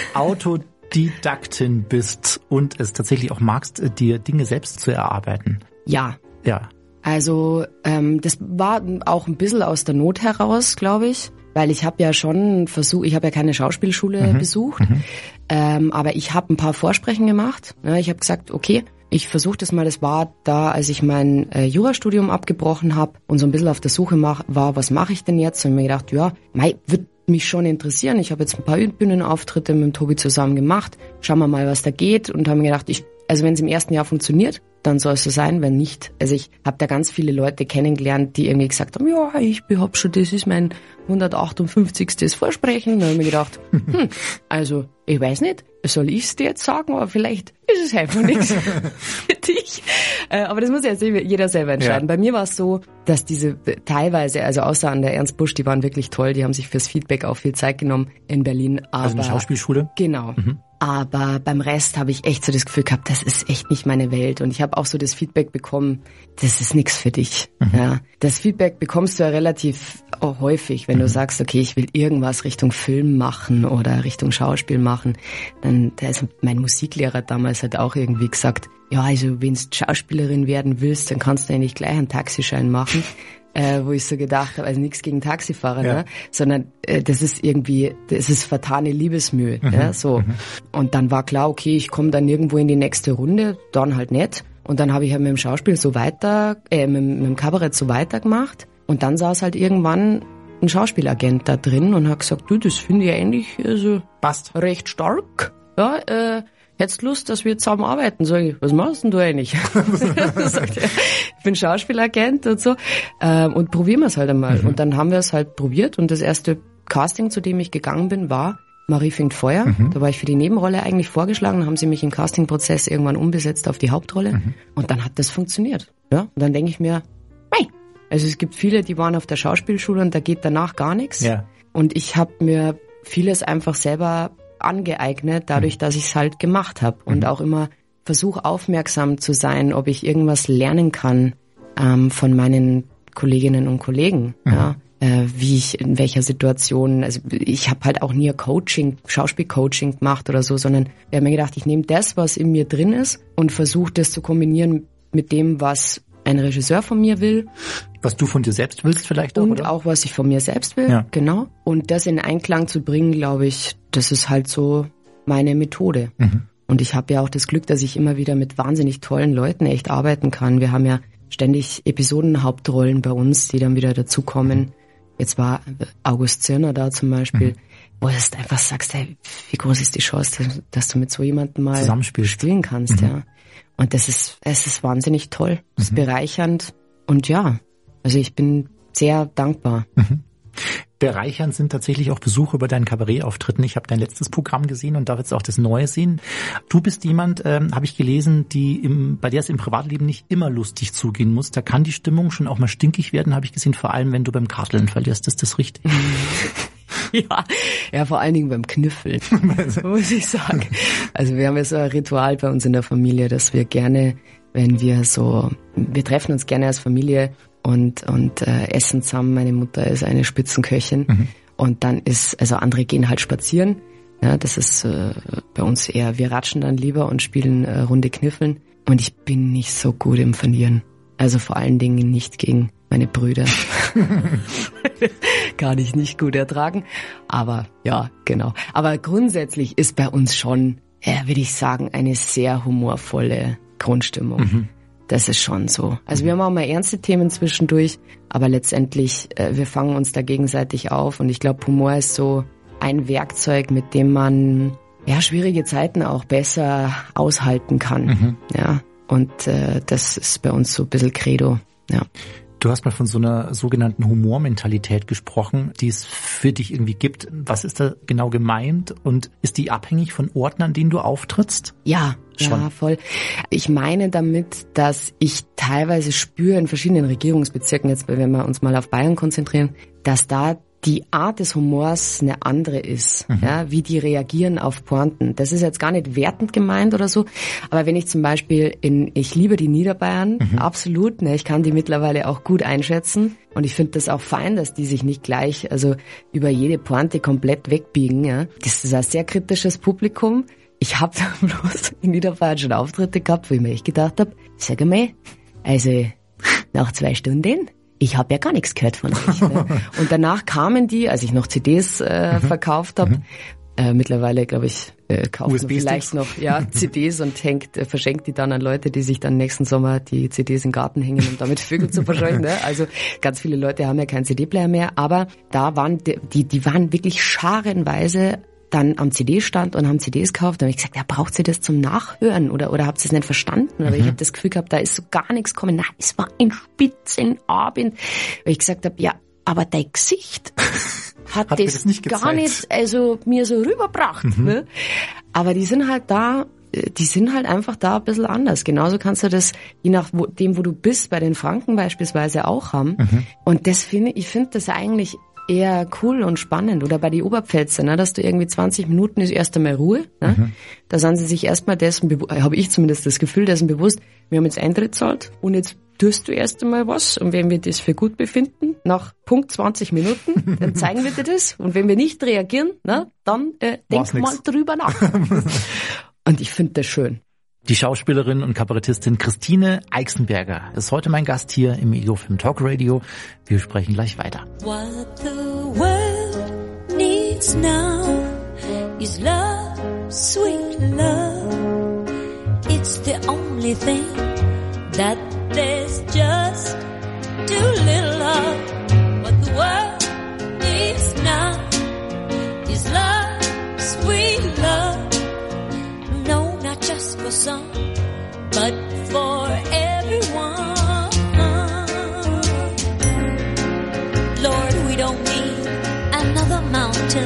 [SPEAKER 7] Autodidaktin bist und es tatsächlich auch magst, dir Dinge selbst zu erarbeiten?
[SPEAKER 8] Ja.
[SPEAKER 7] Ja.
[SPEAKER 8] Also ähm, das war auch ein bisschen aus der Not heraus, glaube ich. Weil ich habe ja schon versucht, ich habe ja keine Schauspielschule mhm. besucht, mhm. Ähm, aber ich habe ein paar Vorsprechen gemacht. Ja, ich habe gesagt, okay, ich versuche das mal. Das war da, als ich mein äh, Jurastudium abgebrochen habe und so ein bisschen auf der Suche mach, war, was mache ich denn jetzt? Und ich mir gedacht, ja, mei, wird mich schon interessieren. Ich habe jetzt ein paar Bühnenauftritte mit dem Tobi zusammen gemacht. Schauen wir mal, was da geht. Und habe mir gedacht, ich, also wenn es im ersten Jahr funktioniert, dann soll es so sein, wenn nicht. Also ich habe da ganz viele Leute kennengelernt, die irgendwie gesagt haben, ja, ich behaupte schon, das ist mein hundertachtundfünfzigste Vorsprechen. Da habe ich mir gedacht, hm, also ich weiß nicht, soll ich es dir jetzt sagen, aber vielleicht ist es einfach nichts für dich. Äh, aber das muss ja jeder selber entscheiden. Ja. Bei mir war es so, dass diese teilweise, also außer an der Ernst Busch, die waren wirklich toll, die haben sich fürs Feedback auch viel Zeit genommen in Berlin. Aber,
[SPEAKER 7] also eine Schauspielschule?
[SPEAKER 8] Genau. Mhm. Aber beim Rest habe ich echt so das Gefühl gehabt, das ist echt nicht meine Welt. Und ich habe auch so das Feedback bekommen, das ist nichts für dich. Mhm. Ja, das Feedback bekommst du ja relativ häufig, wenn mhm. du sagst, okay, ich will irgendwas Richtung Film machen oder Richtung Schauspiel machen. Dann, also mein Musiklehrer damals hat auch irgendwie gesagt, ja, also wenn du Schauspielerin werden willst, dann kannst du ja nicht gleich einen Taxischein machen. Äh, wo ich so gedacht habe, also nichts gegen Taxifahrer, ja. ne? Sondern äh, das ist irgendwie, das ist vertane Liebesmühe, mhm. ja, so. Mhm. Und dann war klar, okay, ich komme dann irgendwo in die nächste Runde, dann halt nicht. Und dann habe ich halt mit dem Schauspiel so weiter, äh, mit, mit dem Kabarett so weitergemacht. Und dann saß halt irgendwann ein Schauspielagent da drin und hat gesagt, du, das finde ich eigentlich also
[SPEAKER 7] passt
[SPEAKER 8] recht stark, ja, äh, hättest Lust, dass wir zusammen arbeiten? Sag ich, was machst denn du eigentlich? Sagt er, ich bin Schauspielagent und so. Ähm, und probieren wir es halt einmal. Mhm. Und dann haben wir es halt probiert. Und das erste Casting, zu dem ich gegangen bin, war Marie fängt Feuer. Mhm. Da war ich für die Nebenrolle eigentlich vorgeschlagen. Dann haben sie mich im Castingprozess irgendwann umbesetzt auf die Hauptrolle. Mhm. Und dann hat das funktioniert. Ja? Und dann denke ich mir, hey, also es gibt viele, die waren auf der Schauspielschule und da geht danach gar nichts.
[SPEAKER 7] Ja.
[SPEAKER 8] Und ich habe mir vieles einfach selber angeeignet, dadurch, dass ich es halt gemacht habe und mhm. auch immer versuche aufmerksam zu sein, ob ich irgendwas lernen kann ähm, von meinen Kolleginnen und Kollegen, mhm. ja, äh, wie ich in welcher Situation, also ich habe halt auch nie ein Coaching, Schauspielcoaching gemacht oder so, sondern ich habe mir gedacht, ich nehme das, was in mir drin ist und versuche das zu kombinieren mit dem, was ein Regisseur von mir will.
[SPEAKER 7] Was du von dir selbst willst vielleicht auch,
[SPEAKER 8] und
[SPEAKER 7] oder?
[SPEAKER 8] Auch, was ich von mir selbst will, ja. Genau. Und das in Einklang zu bringen, glaube ich, das ist halt so meine Methode. Mhm. Und ich habe ja auch das Glück, dass ich immer wieder mit wahnsinnig tollen Leuten echt arbeiten kann. Wir haben ja ständig Episodenhauptrollen bei uns, die dann wieder dazukommen. Jetzt war August Zirner da zum Beispiel, mhm. wo du einfach sagst, hey, wie groß ist die Chance, dass du mit so jemandem mal spielen kannst, mhm. ja. Und das ist, es ist wahnsinnig toll, es ist mhm. bereichernd und ja, also ich bin sehr dankbar.
[SPEAKER 7] Mhm. Bereichernd sind tatsächlich auch Besuche bei deinen Kabarettauftritten. Ich habe dein letztes Programm gesehen und darf jetzt auch das Neue sehen. Du bist jemand, ähm, habe ich gelesen, die im, bei der es im Privatleben nicht immer lustig zugehen muss. Da kann die Stimmung schon auch mal stinkig werden, habe ich gesehen, vor allem wenn du beim Karteln verlierst. Ist das richtig?
[SPEAKER 8] ja, ja, vor allen Dingen beim Knüffeln, muss ich sagen. Also wir haben ja so ein Ritual bei uns in der Familie, dass wir gerne, wenn wir so, wir treffen uns gerne als Familie und und äh, essen zusammen. Meine Mutter ist eine Spitzenköchin mhm. und dann ist, also andere gehen halt spazieren. Ja, das ist äh, bei uns eher, wir ratschen dann lieber und spielen äh, Runde Kniffeln. Und ich bin nicht so gut im Verlieren. Also vor allen Dingen nicht gegen meine Brüder. Kann ich nicht gut ertragen. Aber ja, genau. Aber grundsätzlich ist bei uns schon, ja, würde ich sagen, eine sehr humorvolle Grundstimmung. Mhm. Das ist schon so. Also wir haben auch mal ernste Themen zwischendurch, aber letztendlich, äh, wir fangen uns da gegenseitig auf. Und ich glaube, Humor ist so ein Werkzeug, mit dem man ja schwierige Zeiten auch besser aushalten kann. Mhm. Ja, und äh, das ist bei uns so ein bisschen Credo. Ja.
[SPEAKER 7] Du hast mal von so einer sogenannten Humormentalität gesprochen, die es für dich irgendwie gibt. Was ist da genau gemeint und ist die abhängig von Orten, an denen du auftrittst?
[SPEAKER 8] Ja, Schon. ja, voll. Ich meine damit, dass ich teilweise spüre in verschiedenen Regierungsbezirken, jetzt wenn wir uns mal auf Bayern konzentrieren, dass da die Art des Humors eine andere ist, mhm. ja, wie die reagieren auf Pointen. Das ist jetzt gar nicht wertend gemeint oder so, aber wenn ich zum Beispiel in, ich liebe die Niederbayern, mhm. absolut, ne, ich kann die mittlerweile auch gut einschätzen und ich finde das auch fein, dass die sich nicht gleich, also über jede Pointe komplett wegbiegen, ja. Das ist ein sehr kritisches Publikum. Ich habe da bloß in Niederbayern schon Auftritte gehabt, wo ich mir echt gedacht habe, sag mal, also nach zwei Stunden, ich habe ja gar nichts gehört von euch. Ne? Und danach kamen die, als ich noch C Ds äh, mhm. verkauft habe, mhm. äh, mittlerweile, glaube ich, äh, kauft man vielleicht noch ja, C Ds und hängt, äh, verschenkt die dann an Leute, die sich dann nächsten Sommer die C Ds im Garten hängen, um damit Vögel zu verscheuchen. Ne? Also ganz viele Leute haben ja keinen C D-Player mehr, aber da waren die, die waren wirklich scharenweise dann am C D-Stand und haben C Ds gekauft. Da habe ich gesagt, ja, braucht ihr das zum Nachhören oder oder habt ihr es nicht verstanden? Aber mhm. ich habe das Gefühl gehabt, da ist so gar nichts gekommen. Nein, es war ein Spitzenabend. Weil ich gesagt habe, ja, aber dein Gesicht hat, hat das, das nicht gar nicht also mir so rübergebracht. Mhm. Ne? Aber die sind halt da, die sind halt einfach da ein bisschen anders. Genauso kannst du das, je nachdem, wo du bist, bei den Franken beispielsweise auch haben. Mhm. Und das finde ich, finde das eigentlich eher cool und spannend. Oder bei die Oberpfälzer, ne, dass du irgendwie zwanzig Minuten ist erst einmal Ruhe. Ne? Mhm. Da sind sie sich erstmal dessen bewusst, habe ich zumindest das Gefühl, dessen bewusst, wir haben jetzt Eintritt zahlt und jetzt tust du erst einmal was. Und wenn wir das für gut befinden, nach Punkt zwanzig Minuten, dann zeigen wir dir das. Und wenn wir nicht reagieren, ne, dann äh, denk mal drüber nach. Und ich finde das schön.
[SPEAKER 7] Die Schauspielerin und Kabarettistin Christine Eichsenberger ist heute mein Gast hier im E G O F M Talk Radio. Wir sprechen gleich weiter.
[SPEAKER 11] What the world needs now is love, sweet love. It's the only thing that there's just too little of. What the world needs now is love, sweet love. No, not just for some, but for everyone. Lord, we don't need another mountain.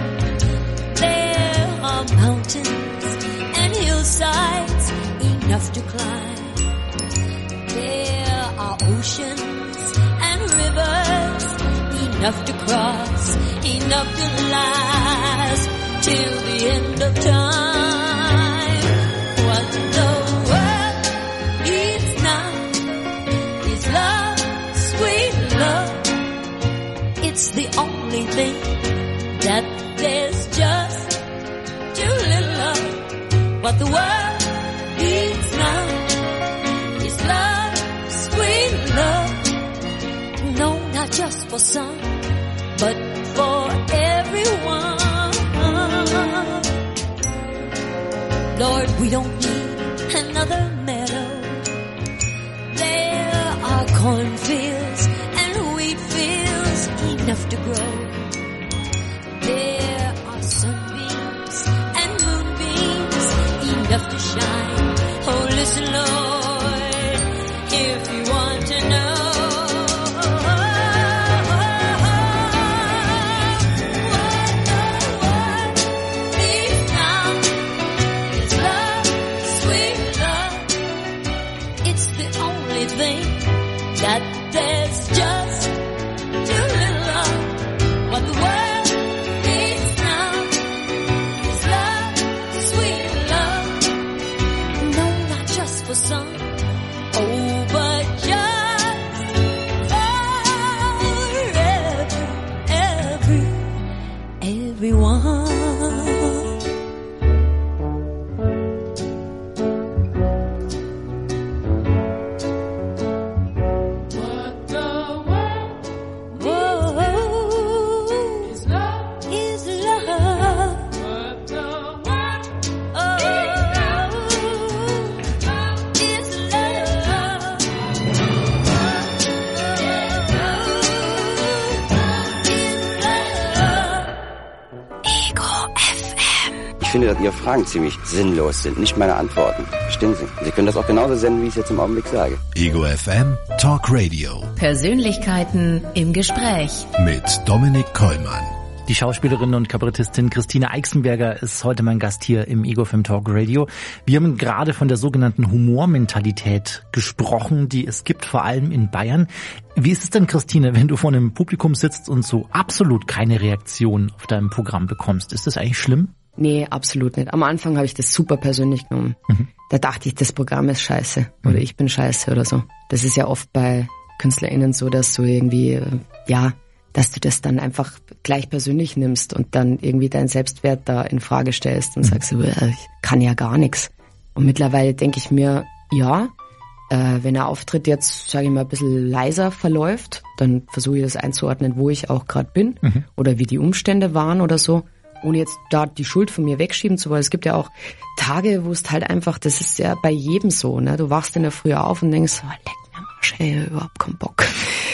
[SPEAKER 11] There are mountains and hillsides enough to climb. There are oceans and rivers enough to cross, enough to last till the end of time. What the world needs now is love, sweet love. It's the only thing that there's just too little of. What the world needs now is love, sweet love. No, not just for some, but for everyone. Lord, we don't need another meadow. There are cornfields and wheat fields enough to grow. There are sunbeams and moonbeams enough to shine. Oh, listen, Lord, if you want to know. What the world needs now is love, sweet love.
[SPEAKER 10] finde, dass Ihre Fragen ziemlich sinnlos sind, nicht meine Antworten. Verstehen Sie? Sie können das auch genauso senden, wie ich es jetzt im Augenblick sage.
[SPEAKER 5] Ego F M Talk Radio.
[SPEAKER 6] Persönlichkeiten im Gespräch.
[SPEAKER 5] Mit Dominik Kollmann.
[SPEAKER 7] Die Schauspielerin und Kabarettistin Christine Eichsenberger ist heute mein Gast hier im Ego F M Talk Radio. Wir haben gerade von der sogenannten Humormentalität gesprochen, die es gibt, vor allem in Bayern. Wie ist es denn, Christine, wenn du vor einem Publikum sitzt und so absolut keine Reaktion auf deinem Programm bekommst? Ist das eigentlich schlimm?
[SPEAKER 8] Nee, absolut nicht. Am Anfang habe ich das super persönlich genommen. Mhm. Da dachte ich, das Programm ist scheiße oder mhm. ich bin scheiße oder so. Das ist ja oft bei KünstlerInnen so, dass du irgendwie, ja, dass du das dann einfach gleich persönlich nimmst und dann irgendwie deinen Selbstwert da in Frage stellst und mhm. sagst, ich kann ja gar nichts. Und mittlerweile denke ich mir, ja, äh, wenn der Auftritt jetzt, sage ich mal, ein bisschen leiser verläuft, dann versuche ich das einzuordnen, wo ich auch gerade bin mhm. oder wie die Umstände waren oder so, ohne jetzt da die Schuld von mir wegschieben zu wollen. Es gibt ja auch Tage, wo es halt einfach, das ist ja bei jedem so, ne? Du wachst in der Früh auf und denkst, oh, leck mir am Arsch, ey, überhaupt keinen Bock.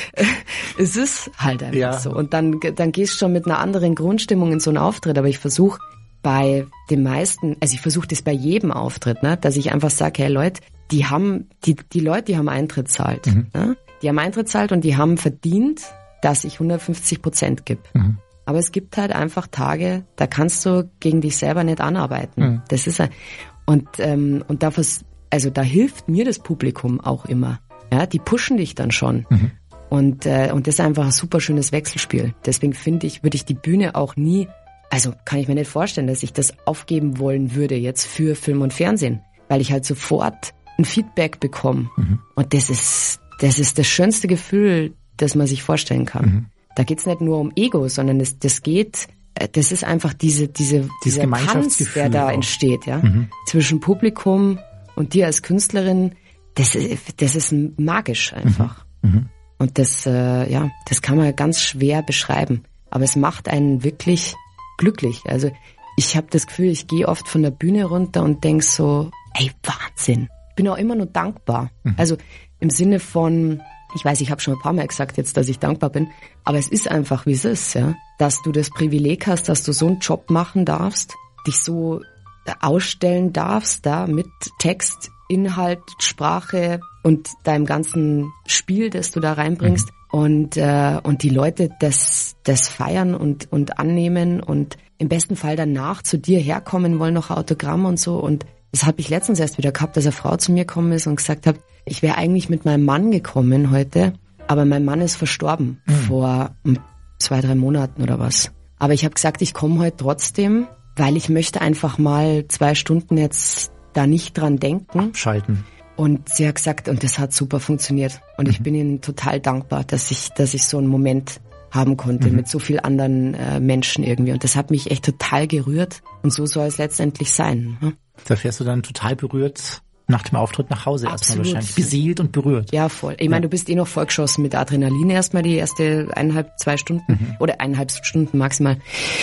[SPEAKER 8] Es ist halt einfach ja. so. Und dann, dann gehst du schon mit einer anderen Grundstimmung in so einen Auftritt. Aber ich versuche bei den meisten, also ich versuche das bei jedem Auftritt, ne, dass ich einfach sage, hey Leute, die haben, die, die Leute, die haben Eintritt zahlt. Mhm. Ne? Die haben Eintritt zahlt und die haben verdient, dass ich hundertfünfzig Prozent gebe. Mhm. Aber es gibt halt einfach Tage, da kannst du gegen dich selber nicht anarbeiten. Mhm. Das ist ein, und, ähm, und da, also da hilft mir das Publikum auch immer. Ja, die pushen dich dann schon. Mhm. Und, äh, und das ist einfach ein super schönes Wechselspiel. Deswegen finde ich, würde ich die Bühne auch nie, also kann ich mir nicht vorstellen, dass ich das aufgeben wollen würde jetzt für Film und Fernsehen, weil ich halt sofort ein Feedback bekomme. Mhm. Und das ist, das ist das schönste Gefühl, das man sich vorstellen kann. Mhm. Da geht's nicht nur um Ego, sondern das, das geht, das ist einfach diese, diese, dieser Tanz, der da auch entsteht, ja, mhm. zwischen Publikum und dir als Künstlerin. Das, das ist magisch einfach. Mhm. Mhm. Und das, äh, ja, das kann man ganz schwer beschreiben. Aber es macht einen wirklich glücklich. Also ich habe das Gefühl, ich gehe oft von der Bühne runter und denk so, ey, Wahnsinn. Ich bin auch immer nur dankbar. Mhm. Also im Sinne von, ich weiß, ich habe schon ein paar Mal gesagt jetzt, dass ich dankbar bin, aber es ist einfach, wie es ist, ja, dass du das Privileg hast, dass du so einen Job machen darfst, dich so ausstellen darfst, da mit Text, Inhalt, Sprache und deinem ganzen Spiel, das du da reinbringst. Mhm. Und äh, und die Leute das das feiern und und annehmen und im besten Fall danach zu dir herkommen wollen, noch Autogramm und so. Und das habe ich letztens erst wieder gehabt, dass eine Frau zu mir gekommen ist und gesagt hat, ich wäre eigentlich mit meinem Mann gekommen heute, aber mein Mann ist verstorben mhm. vor zwei, drei Monaten oder was. Aber ich habe gesagt, ich komme heute trotzdem, weil ich möchte einfach mal zwei Stunden jetzt da nicht dran denken.
[SPEAKER 7] Abschalten.
[SPEAKER 8] Und sie hat gesagt, und das hat super funktioniert. Und mhm. ich bin ihnen total dankbar, dass ich, dass ich so einen Moment haben konnte mhm. mit so vielen anderen äh, Menschen irgendwie. Und das hat mich echt total gerührt. Und so soll es letztendlich sein. Hm?
[SPEAKER 7] Da fährst du dann total berührt nach dem Auftritt nach Hause erstmal wahrscheinlich. Beseelt und berührt.
[SPEAKER 8] Ja, voll. Ich meine, du bist eh noch vollgeschossen mit Adrenalin erstmal die erste eineinhalb, zwei Stunden mhm. oder eineinhalb Stunden maximal.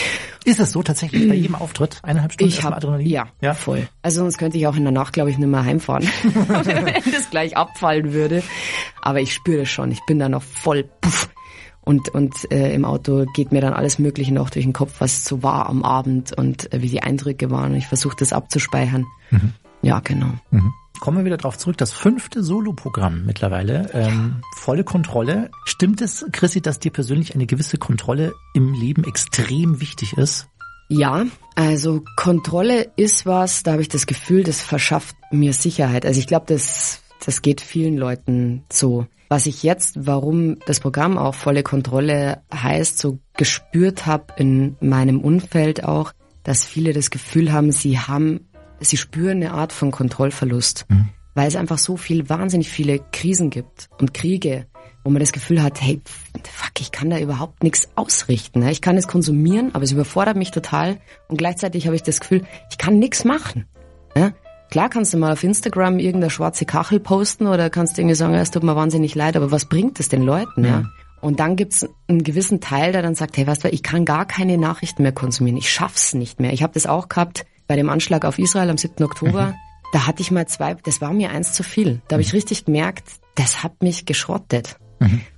[SPEAKER 7] Ist das so tatsächlich bei jedem Auftritt? Eineinhalb Stunden
[SPEAKER 8] ich hab,
[SPEAKER 7] Adrenalin?
[SPEAKER 8] Ja, ja, voll. Also sonst könnte ich auch in der Nacht, glaube ich, nicht mehr heimfahren, wenn das gleich abfallen würde. Aber ich spüre das schon. Ich bin da noch voll puff. Und, und äh, im Auto geht mir dann alles Mögliche noch durch den Kopf, was so war am Abend und äh, wie die Eindrücke waren. Und ich versuche das abzuspeichern. Mhm. Ja, genau.
[SPEAKER 7] Mhm. Kommen wir wieder drauf zurück. Das fünfte Soloprogramm mittlerweile. Ähm, volle Kontrolle. Stimmt es, Chrissy, dass dir persönlich eine gewisse Kontrolle im Leben extrem wichtig ist?
[SPEAKER 8] Ja, also Kontrolle ist was, da habe ich das Gefühl, das verschafft mir Sicherheit. Also ich glaube, das, das geht vielen Leuten so. Was ich jetzt, warum das Programm auch volle Kontrolle heißt, so gespürt habe in meinem Umfeld auch, dass viele das Gefühl haben, sie haben Sie spüren eine Art von Kontrollverlust, mhm. weil es einfach so viel, wahnsinnig viele Krisen gibt und Kriege, wo man das Gefühl hat, hey, fuck, ich kann da überhaupt nichts ausrichten. Ich kann es konsumieren, aber es überfordert mich total und gleichzeitig habe ich das Gefühl, ich kann nichts machen. Ja? Klar kannst du mal auf Instagram irgendeine schwarze Kachel posten oder kannst irgendwie sagen, es tut mir wahnsinnig leid, aber was bringt es den Leuten? Ja? Mhm. Und dann gibt's einen gewissen Teil, der dann sagt, hey, weißt du, ich kann gar keine Nachrichten mehr konsumieren, ich schaff's nicht mehr. Ich habe das auch gehabt bei dem Anschlag auf Israel am siebten Oktober, mhm. da hatte ich mal zwei, das war mir eins zu viel. Da habe ich richtig gemerkt, das hat mich geschrottet. Mhm.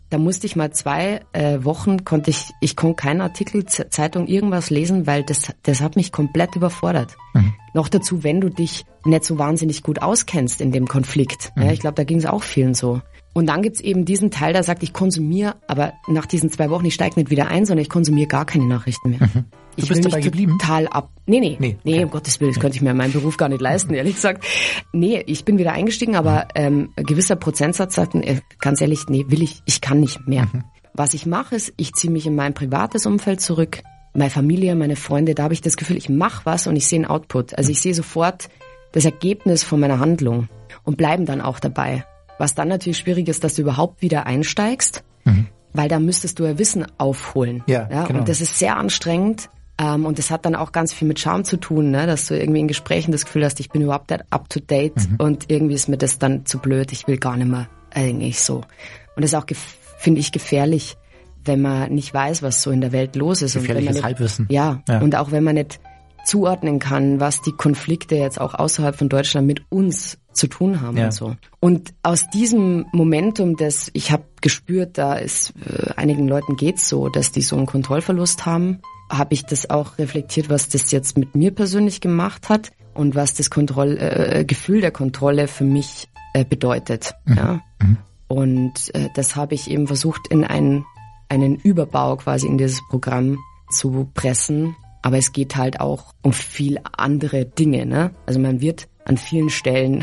[SPEAKER 8] Da musste ich mal zwei äh, Wochen, konnte ich, ich konnte keinen Artikel, Z- Zeitung, irgendwas lesen, weil das, das hat mich komplett überfordert. Mhm. Noch dazu, wenn du dich nicht so wahnsinnig gut auskennst in dem Konflikt. Mhm. Ja, ich glaube, da ging es auch vielen so. Und dann gibt's eben diesen Teil, der sagt, ich konsumiere, aber nach diesen zwei Wochen, ich steige nicht wieder ein, sondern ich konsumiere gar keine Nachrichten mehr. Mhm.
[SPEAKER 7] Du ich bist dabei geblieben?
[SPEAKER 8] Total ab. Nee, nee, nee, nee okay. Um Gottes Willen, das könnte ich mir in meinem Beruf gar nicht leisten, ehrlich gesagt. Nee, ich bin wieder eingestiegen, aber ähm, ein gewisser Prozentsatz sagt, äh, ganz ehrlich, nee, will ich, ich kann nicht mehr. Mhm. Was ich mache, ist, ich ziehe mich in mein privates Umfeld zurück, meine Familie, meine Freunde, da habe ich das Gefühl, ich mache was und ich sehe einen Output. Also ich sehe sofort das Ergebnis von meiner Handlung und bleiben dann auch dabei. Was dann natürlich schwierig ist, dass du überhaupt wieder einsteigst, mhm. weil da müsstest du ja Wissen aufholen.
[SPEAKER 7] Ja, ja, genau.
[SPEAKER 8] Und das ist sehr anstrengend. Ähm, und das hat dann auch ganz viel mit Charme zu tun, ne? Dass du irgendwie in Gesprächen das Gefühl hast, ich bin überhaupt nicht up to date mhm. und irgendwie ist mir das dann zu blöd, ich will gar nicht mehr eigentlich so. Und das ist auch, finde ich, gefährlich, wenn man nicht weiß, was so in der Welt los ist.
[SPEAKER 7] Gefährliches
[SPEAKER 8] und wenn man nicht,
[SPEAKER 7] Halbwissen.
[SPEAKER 8] Ja, ja, und auch wenn man nicht zuordnen kann, was die Konflikte jetzt auch außerhalb von Deutschland mit uns zu tun haben ja. und so. Und aus diesem Momentum, das ich habe gespürt, da ist äh, einigen Leuten geht's so, dass die so einen Kontrollverlust haben, habe ich das auch reflektiert, was das jetzt mit mir persönlich gemacht hat und was das Kontroll äh, Gefühl der Kontrolle für mich äh, bedeutet. Mhm. Ja. Mhm. Und äh, das habe ich eben versucht, in einen einen Überbau quasi in dieses Programm zu pressen. Aber es geht halt auch um viel andere Dinge, ne? Also man wird an vielen Stellen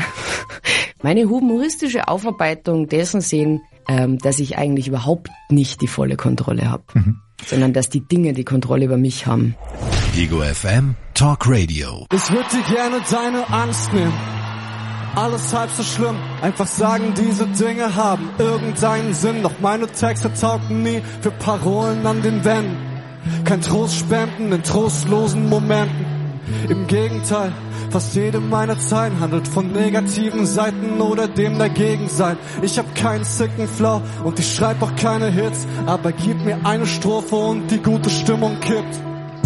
[SPEAKER 8] meine humoristische Aufarbeitung dessen sehen, ähm, dass ich eigentlich überhaupt nicht die volle Kontrolle habe, mhm. sondern dass die Dinge die Kontrolle über mich haben.
[SPEAKER 5] Ego F M Talk Radio.
[SPEAKER 17] Ich würde dir gerne deine Angst nehmen. Alles halb so schlimm, einfach sagen, diese Dinge haben irgendeinen Sinn. Doch meine Texte taugen nie für Parolen an den Wänden. Kein Trost spenden in trostlosen Momenten. Im Gegenteil, fast jede meiner Zeilen handelt von negativen Seiten oder dem Dagegensein. Ich hab keinen sicken Flow und ich schreib auch keine Hits, aber gib mir eine Strophe und die gute Stimmung kippt.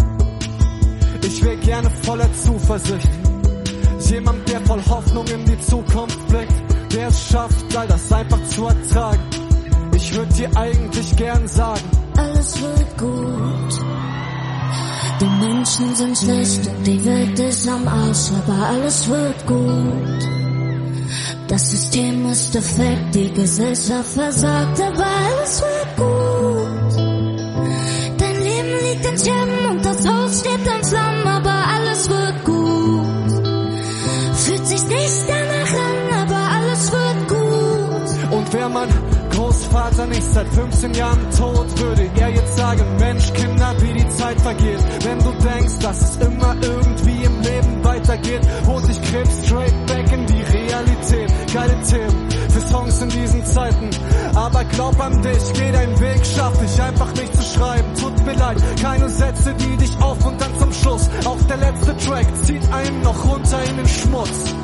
[SPEAKER 17] Ich wär gerne voller Zuversicht. Jemand, der voll Hoffnung in die Zukunft blickt, der es schafft, all das einfach zu ertragen. Ich würd dir eigentlich gern sagen,
[SPEAKER 11] alles wird gut. Die Menschen sind schlecht und die Welt ist am Arsch, aber alles wird gut. Das System ist defekt, die Gesellschaft versagt, aber alles wird gut. Dein Leben liegt in Scherben und das Haus steht in Flammen, aber alles wird gut. Fühlt sich nicht danach an, aber alles wird gut.
[SPEAKER 17] Und wäre mein Großvater nicht seit fünfzehn Jahren tot, würde er jetzt sagen, Mensch, Kinder, wie die Zeit vergeht. Wenn du denkst, dass es immer irgendwie im Leben weitergeht, holt dich Krebs straight back in die Realität. Geile Themen für Songs in diesen Zeiten, aber glaub an dich, geh deinen Weg, schaff dich einfach nicht zu schreiben. Tut mir leid, keine Sätze, die dich aufmuntern zum Schluss. Auch der letzte Track zieht einen noch runter in den Schmutz.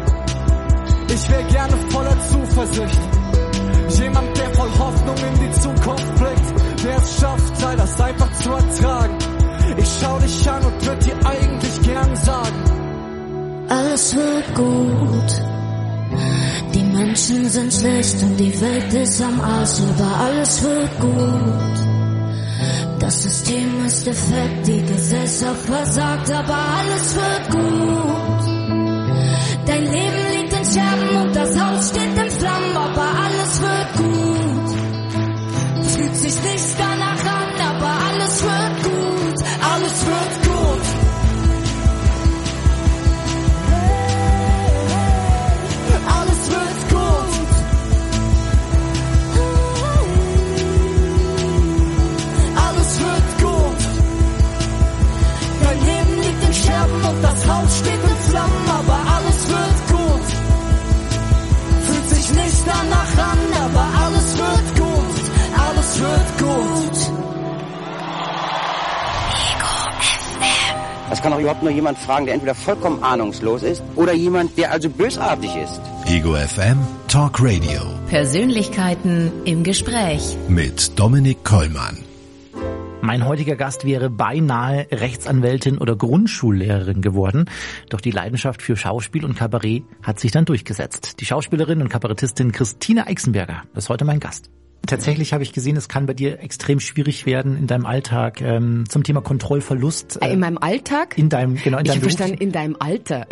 [SPEAKER 17] Ich wär gerne voller Zuversicht. Jemand, der voll Hoffnung in die Zukunft blickt, der es schafft, all das einfach zu ertragen. Ich schau dich an und würd dir eigentlich gern sagen,
[SPEAKER 11] alles wird gut. Die Menschen sind schlecht und die Welt ist am Arsch, aber alles wird gut. Das System ist defekt, die Gesellschaft versagt, aber alles wird gut. Dein Leben liegt in Scherben und das Haus steht in Flammen, aber alles wird gut. Fühlt sich nicht danach an, aber alles wird gut. Alles wird gut. Alles wird gut. Alles wird gut. Dein Leben liegt in Scherben und das Haus steht in Flammen, aber alles wird gut. Fühlt sich nicht danach an, aber alles wird gut. Alles wird gut.
[SPEAKER 10] Das kann auch überhaupt nur jemand fragen, der entweder vollkommen ahnungslos ist oder jemand, der also bösartig ist.
[SPEAKER 5] Ego F M Talk Radio.
[SPEAKER 6] Persönlichkeiten im Gespräch.
[SPEAKER 5] Mit Dominik Kollmann.
[SPEAKER 7] Mein heutiger Gast wäre beinahe Rechtsanwältin oder Grundschullehrerin geworden. Doch die Leidenschaft für Schauspiel und Kabarett hat sich dann durchgesetzt. Die Schauspielerin und Kabarettistin Christine Eichsenberger ist heute mein Gast. Tatsächlich habe ich gesehen, es kann bei dir extrem schwierig werden in deinem Alltag ähm, zum Thema Kontrollverlust.
[SPEAKER 8] Äh, in meinem Alltag?
[SPEAKER 7] In deinem, genau, in
[SPEAKER 8] ich
[SPEAKER 7] deinem
[SPEAKER 8] habe verstanden, in deinem Alter.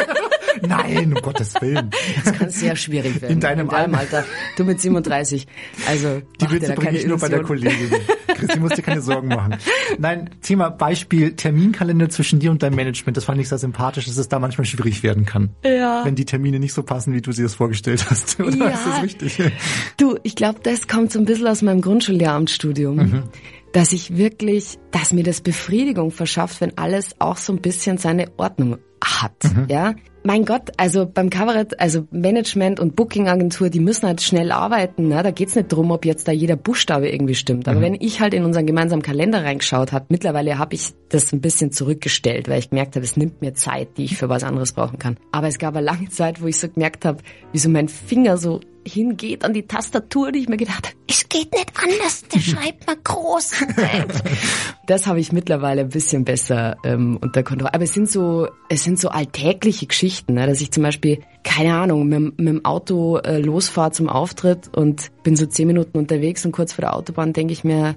[SPEAKER 7] Nein, um Gottes Willen.
[SPEAKER 8] Das kann sehr schwierig werden.
[SPEAKER 7] In deinem,
[SPEAKER 8] in deinem Alter. Du mit siebenunddreißig. Also,
[SPEAKER 7] die Witze bringe ich nur bei der Kollegin. Christi, musst dir keine Sorgen machen. Nein, Thema Beispiel Terminkalender zwischen dir und deinem Management. Das fand ich sehr sympathisch, dass es da manchmal schwierig werden kann.
[SPEAKER 8] Ja.
[SPEAKER 7] Wenn die Termine nicht so passen, wie du sie das vorgestellt hast. Oder
[SPEAKER 8] ja.
[SPEAKER 7] ist das richtig?
[SPEAKER 8] Du, ich glaube, das kommt so ein bisschen aus meinem Grundschullehramtsstudium. Mhm. Dass ich wirklich, dass mir das Befriedigung verschafft, wenn alles auch so ein bisschen seine Ordnung hat, mhm. ja. Mein Gott, also beim Kabarett, also Management und Booking-Agentur, die müssen halt schnell arbeiten, ne? Da geht's nicht drum, ob jetzt da jeder Buchstabe irgendwie stimmt. Aber mhm. wenn ich halt in unseren gemeinsamen Kalender reingeschaut habe, mittlerweile habe ich das ein bisschen zurückgestellt, weil ich gemerkt habe, es nimmt mir Zeit, die ich für was anderes brauchen kann. Aber es gab eine lange Zeit, wo ich so gemerkt habe, wie so mein Finger so hingeht an die Tastatur, die ich mir gedacht habe, es geht nicht anders, der schreibt mal groß. Das habe ich mittlerweile ein bisschen besser ähm, unter Kontrolle. Aber es sind so, es sind so alltägliche Geschichten, ne? Dass ich zum Beispiel, keine Ahnung, mit, mit dem Auto äh, losfahre zum Auftritt und bin so zehn Minuten unterwegs und kurz vor der Autobahn denke ich mir,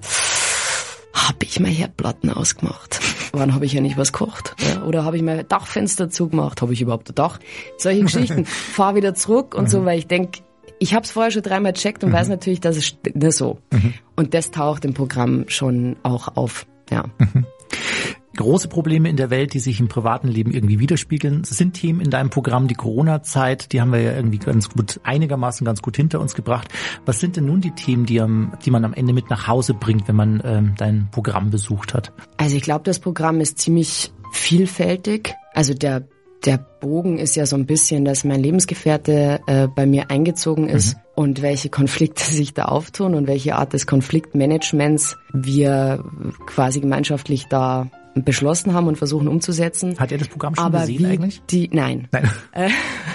[SPEAKER 8] habe ich mal Herdplatten ausgemacht? Wann habe ich ja nicht was gekocht? Ja? Oder habe ich mein Dachfenster zugemacht? Habe ich überhaupt ein Dach? Solche Geschichten. Fahr wieder zurück und so, weil ich denke, ich habe es vorher schon dreimal gecheckt und mhm. weiß natürlich, dass es nicht so. Mhm. Und das taucht im Programm schon auch auf. Ja.
[SPEAKER 7] Mhm. Große Probleme in der Welt, die sich im privaten Leben irgendwie widerspiegeln. Es sind Themen in deinem Programm, die Corona-Zeit, die haben wir ja irgendwie ganz gut, einigermaßen ganz gut hinter uns gebracht. Was sind denn nun die Themen, die, am, die man am Ende mit nach Hause bringt, wenn man ähm, dein Programm besucht hat?
[SPEAKER 8] Also ich glaube, das Programm ist ziemlich vielfältig. Also der Der Bogen ist ja so ein bisschen, dass mein Lebensgefährte äh, bei mir eingezogen ist mhm. und welche Konflikte sich da auftun und welche Art des Konfliktmanagements wir quasi gemeinschaftlich da beschlossen haben und versuchen umzusetzen.
[SPEAKER 7] Hat er das Programm schon
[SPEAKER 8] aber
[SPEAKER 7] gesehen
[SPEAKER 8] wie
[SPEAKER 7] eigentlich?
[SPEAKER 8] Die, nein.
[SPEAKER 7] Nein.
[SPEAKER 8] Äh,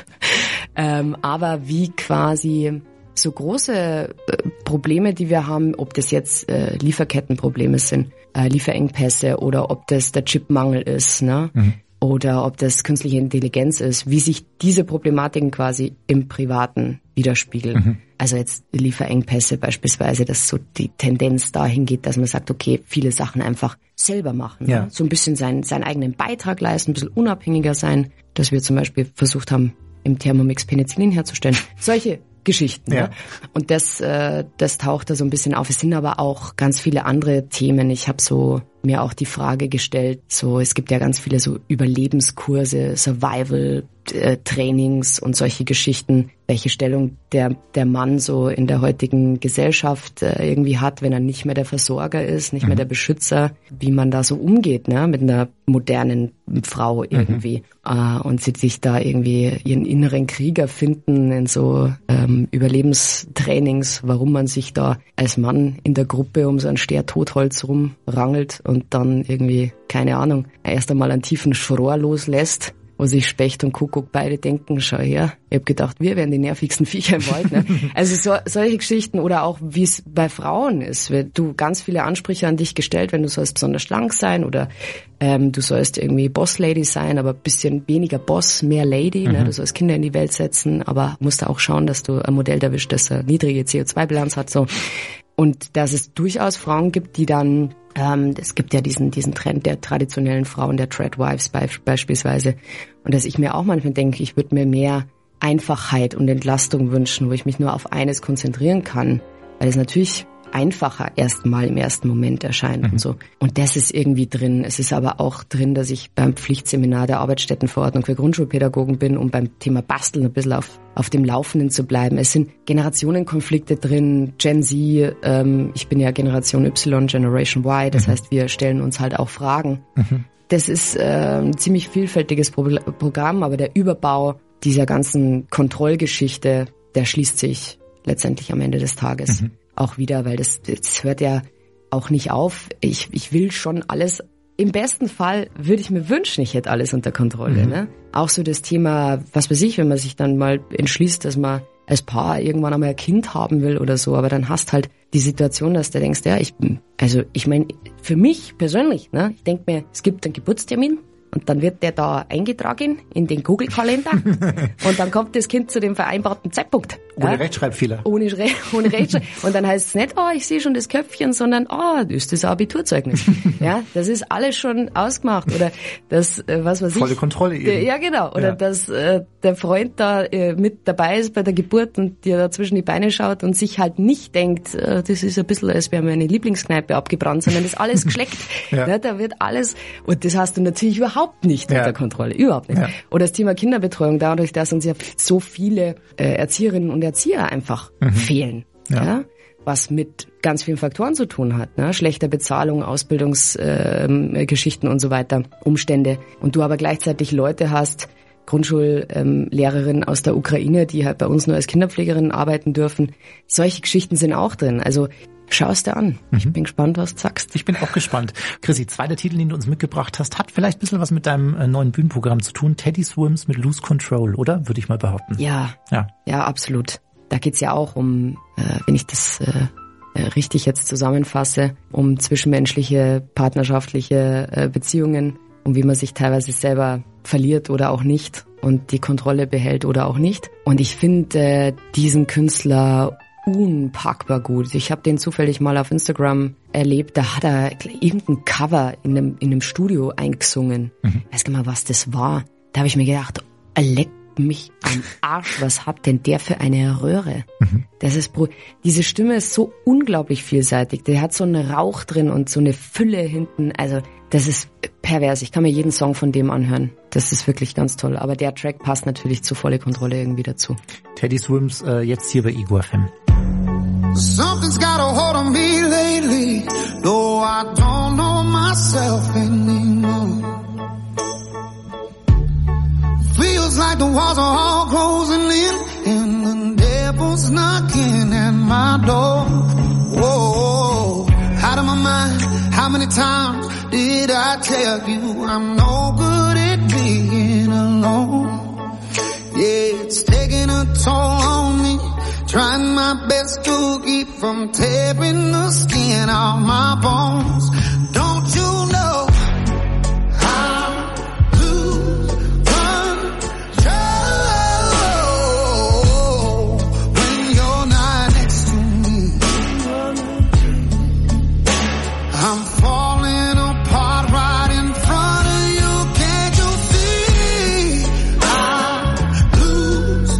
[SPEAKER 8] ähm, aber wie quasi so große äh, Probleme, die wir haben, ob das jetzt äh, Lieferkettenprobleme sind, äh, Lieferengpässe oder ob das der Chipmangel ist, ne? Mhm. Oder ob das künstliche Intelligenz ist, wie sich diese Problematiken quasi im Privaten widerspiegeln. Mhm. Also jetzt Lieferengpässe beispielsweise, dass so die Tendenz dahin geht, dass man sagt, okay, viele Sachen einfach selber machen.
[SPEAKER 7] Ja.
[SPEAKER 8] Ne? So ein bisschen seinen, seinen eigenen Beitrag leisten, ein bisschen unabhängiger sein, dass wir zum Beispiel versucht haben, im Thermomix Penicillin herzustellen. Solche Geschichten.
[SPEAKER 7] Ja.
[SPEAKER 8] Ne? Und das, äh, das taucht da so ein bisschen auf. Es sind aber auch ganz viele andere Themen. Ich habe so mir auch die Frage gestellt, so es gibt ja ganz viele so Überlebenskurse, Survival-Trainings und solche Geschichten, welche Stellung der der Mann so in der heutigen Gesellschaft äh, irgendwie hat, wenn er nicht mehr der Versorger ist, nicht mhm. mehr der Beschützer, wie man da so umgeht, ne, mit einer modernen Frau irgendwie mhm. äh, und sie sich da irgendwie ihren inneren Krieger finden in so ähm, Überlebenstrainings, warum man sich da als Mann in der Gruppe um so ein Steher Totholz rumrangelt und dann irgendwie, keine Ahnung, erst einmal einen tiefen Schrohr loslässt, wo sich Specht und Kuckuck beide denken, schau her, ich hab gedacht, wir wären die nervigsten Viecher im Wald. Ne? Also so, solche Geschichten oder auch, wie es bei Frauen ist. Du ganz viele Ansprüche an dich gestellt, wenn du sollst besonders schlank sein oder ähm, du sollst irgendwie Boss-Lady sein, aber ein bisschen weniger Boss, mehr Lady. Mhm. Ne? Du sollst Kinder in die Welt setzen, aber musst auch schauen, dass du ein Modell erwischt, das eine niedrige C O zwei Bilanz hat. So. Und dass es durchaus Frauen gibt, die dann, ähm, es gibt ja diesen diesen Trend der traditionellen Frauen, der Tradwives be- beispielsweise. Und dass ich mir auch manchmal denke, ich würde mir mehr Einfachheit und Entlastung wünschen, wo ich mich nur auf eines konzentrieren kann. Weil es natürlich einfacher erstmal im ersten Moment erscheint mhm. und so. Und das ist irgendwie drin. Es ist aber auch drin, dass ich beim Pflichtseminar der Arbeitsstättenverordnung für Grundschulpädagogen bin, um beim Thema Basteln ein bisschen auf auf dem Laufenden zu bleiben. Es sind Generationenkonflikte drin, Gen Z, ähm, ich bin ja Generation Y, Generation Y, das mhm. heißt, wir stellen uns halt auch Fragen. Mhm. Das ist äh, ein ziemlich vielfältiges Pro- Programm, aber der Überbau dieser ganzen Kontrollgeschichte, der schließt sich letztendlich am Ende des Tages mhm. auch wieder, weil das, das hört ja auch nicht auf. Ich, ich will schon alles, im besten Fall würde ich mir wünschen, ich hätte alles unter Kontrolle. Mhm. Ne? Auch so das Thema, was weiß ich, wenn man sich dann mal entschließt, dass man als Paar irgendwann einmal ein Kind haben will oder so, aber dann hast halt die Situation, dass du denkst, ja, ich, also ich meine, für mich persönlich, ne, ich denke mir, es gibt einen Geburtstermin, Und dann wird der da eingetragen in den Google-Kalender und dann kommt das Kind zu dem vereinbarten Zeitpunkt.
[SPEAKER 7] Ohne
[SPEAKER 8] ja?
[SPEAKER 7] Rechtschreibfehler.
[SPEAKER 8] Ohne, ohne Rechtschreibfehler. Und dann heißt es nicht, oh, ich sehe schon das Köpfchen, sondern, oh, das ist das Abiturzeugnis. Ja, das ist alles schon ausgemacht. Oder das, äh, was weiß ich.
[SPEAKER 7] Volle Kontrolle eben.
[SPEAKER 8] Der, ja, genau. Oder ja. dass äh, der Freund da äh, mit dabei ist bei der Geburt und dir da zwischen die Beine schaut und sich halt nicht denkt, äh, das ist ein bisschen, als wäre meine Lieblingskneipe abgebrannt, sondern das ist alles geschleckt. ja. Ja, da wird alles, und das hast du natürlich überhaupt nicht ja. unter Kontrolle, überhaupt nicht. Ja. Oder das Thema Kinderbetreuung, dadurch, dass uns ja so viele äh, Erzieherinnen und Erzieher einfach mhm. fehlen, ja. Ja? Was mit ganz vielen Faktoren zu tun hat, ne? Schlechter Bezahlung, Ausbildungsgeschichten äh, und so weiter, Umstände. Und du aber gleichzeitig Leute hast, Grundschullehrerinnen ähm, aus der Ukraine, die halt bei uns nur als Kinderpflegerinnen arbeiten dürfen. Solche Geschichten sind auch drin. Also schau's dir an. Mhm. Ich bin gespannt, was du sagst.
[SPEAKER 7] Ich bin auch gespannt. Chrissy, zweiter Titel, den du uns mitgebracht hast, hat vielleicht ein bisschen was mit deinem äh, neuen Bühnenprogramm zu tun. Teddy Swims mit Lose Control, oder? Würde ich mal behaupten.
[SPEAKER 8] Ja, ja, ja, absolut. Da geht's ja auch um, äh, wenn ich das äh, richtig jetzt zusammenfasse, um zwischenmenschliche, partnerschaftliche äh, Beziehungen, um wie man sich teilweise selber verliert oder auch nicht und die Kontrolle behält oder auch nicht. Und ich finde äh, diesen Künstler unpackbar gut. Ich habe den zufällig mal auf Instagram erlebt, da hat er irgendein Cover in einem, in einem Studio eingesungen. Mhm. Ich weiß gar nicht mal, was das war. Da habe ich mir gedacht, er leckt mich am Arsch, was hat denn der für eine Röhre? Mhm. Das ist br- diese Stimme ist so unglaublich vielseitig. Der hat so einen Rauch drin und so eine Fülle hinten. Also das ist pervers. Ich kann mir jeden Song von dem anhören. Das ist wirklich ganz toll. Aber der Track passt natürlich zu Volle Kontrolle irgendwie dazu.
[SPEAKER 7] Teddy Swims äh, jetzt hier bei Ego F M.
[SPEAKER 9] Something's got a hold on me lately, though I don't know myself anymore. Feels like the walls are all closing in, and the devil's knocking at my door. Whoa, out of my mind, how many times did I tell you I'm no good at being alone? Yeah, it's taking a toll on me. Trying my best to keep from tearing the skin off my bones. Don't you know how to control when you're not next to me? I'm falling apart right in front of you. Can't you see? I lose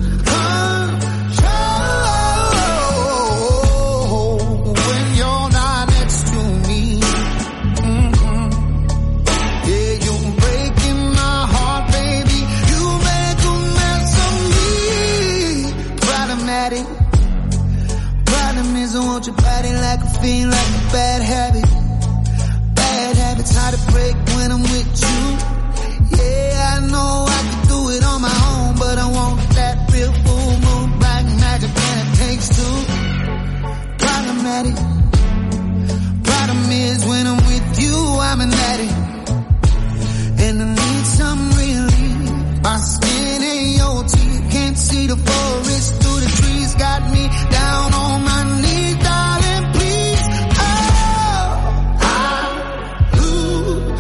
[SPEAKER 9] control when you're not next to me. Mm-hmm. Yeah, you're breaking my heart, baby. You make a mess of me. Problematic. Problem is I want your body like a fiend, like a bad habit. Bad habits hard to break when I'm with you. Yeah, I know I can do it on my own, but I want that real full moon, black magic, and it takes two. Problematic. Problem is when I'm with you, I'm an addict, and I need some relief. My skin and your teeth can't see the forest through the trees. Got me down on my knees, darling, please. Oh, I lose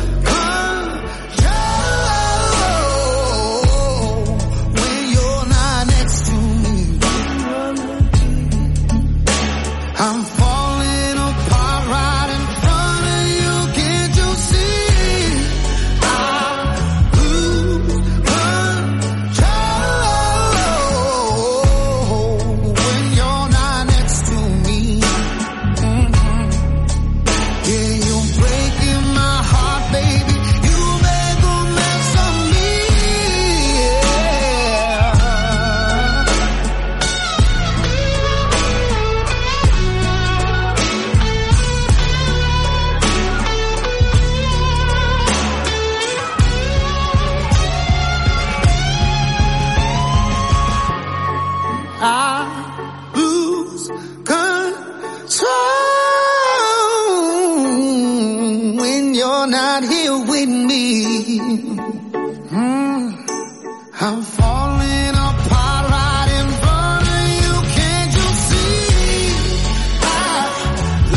[SPEAKER 9] control when you're not next to me. I'm falling apart right in front of you. Can't you see? I lose control when you're not next to me. Mhm. Yeah, you're breaking my heart, baby. You make a mess of me. I lose control when you're not here with me. Mm. I'm falling apart right in front of you. Can't you see? I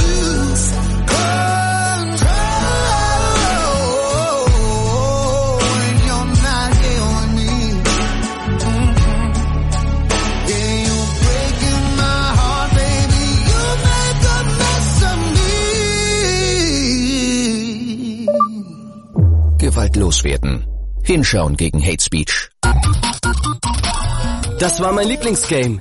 [SPEAKER 9] lose control
[SPEAKER 18] Gewalt loswerden. Hinschauen gegen Hate Speech.
[SPEAKER 19] Das war mein Lieblingsgame.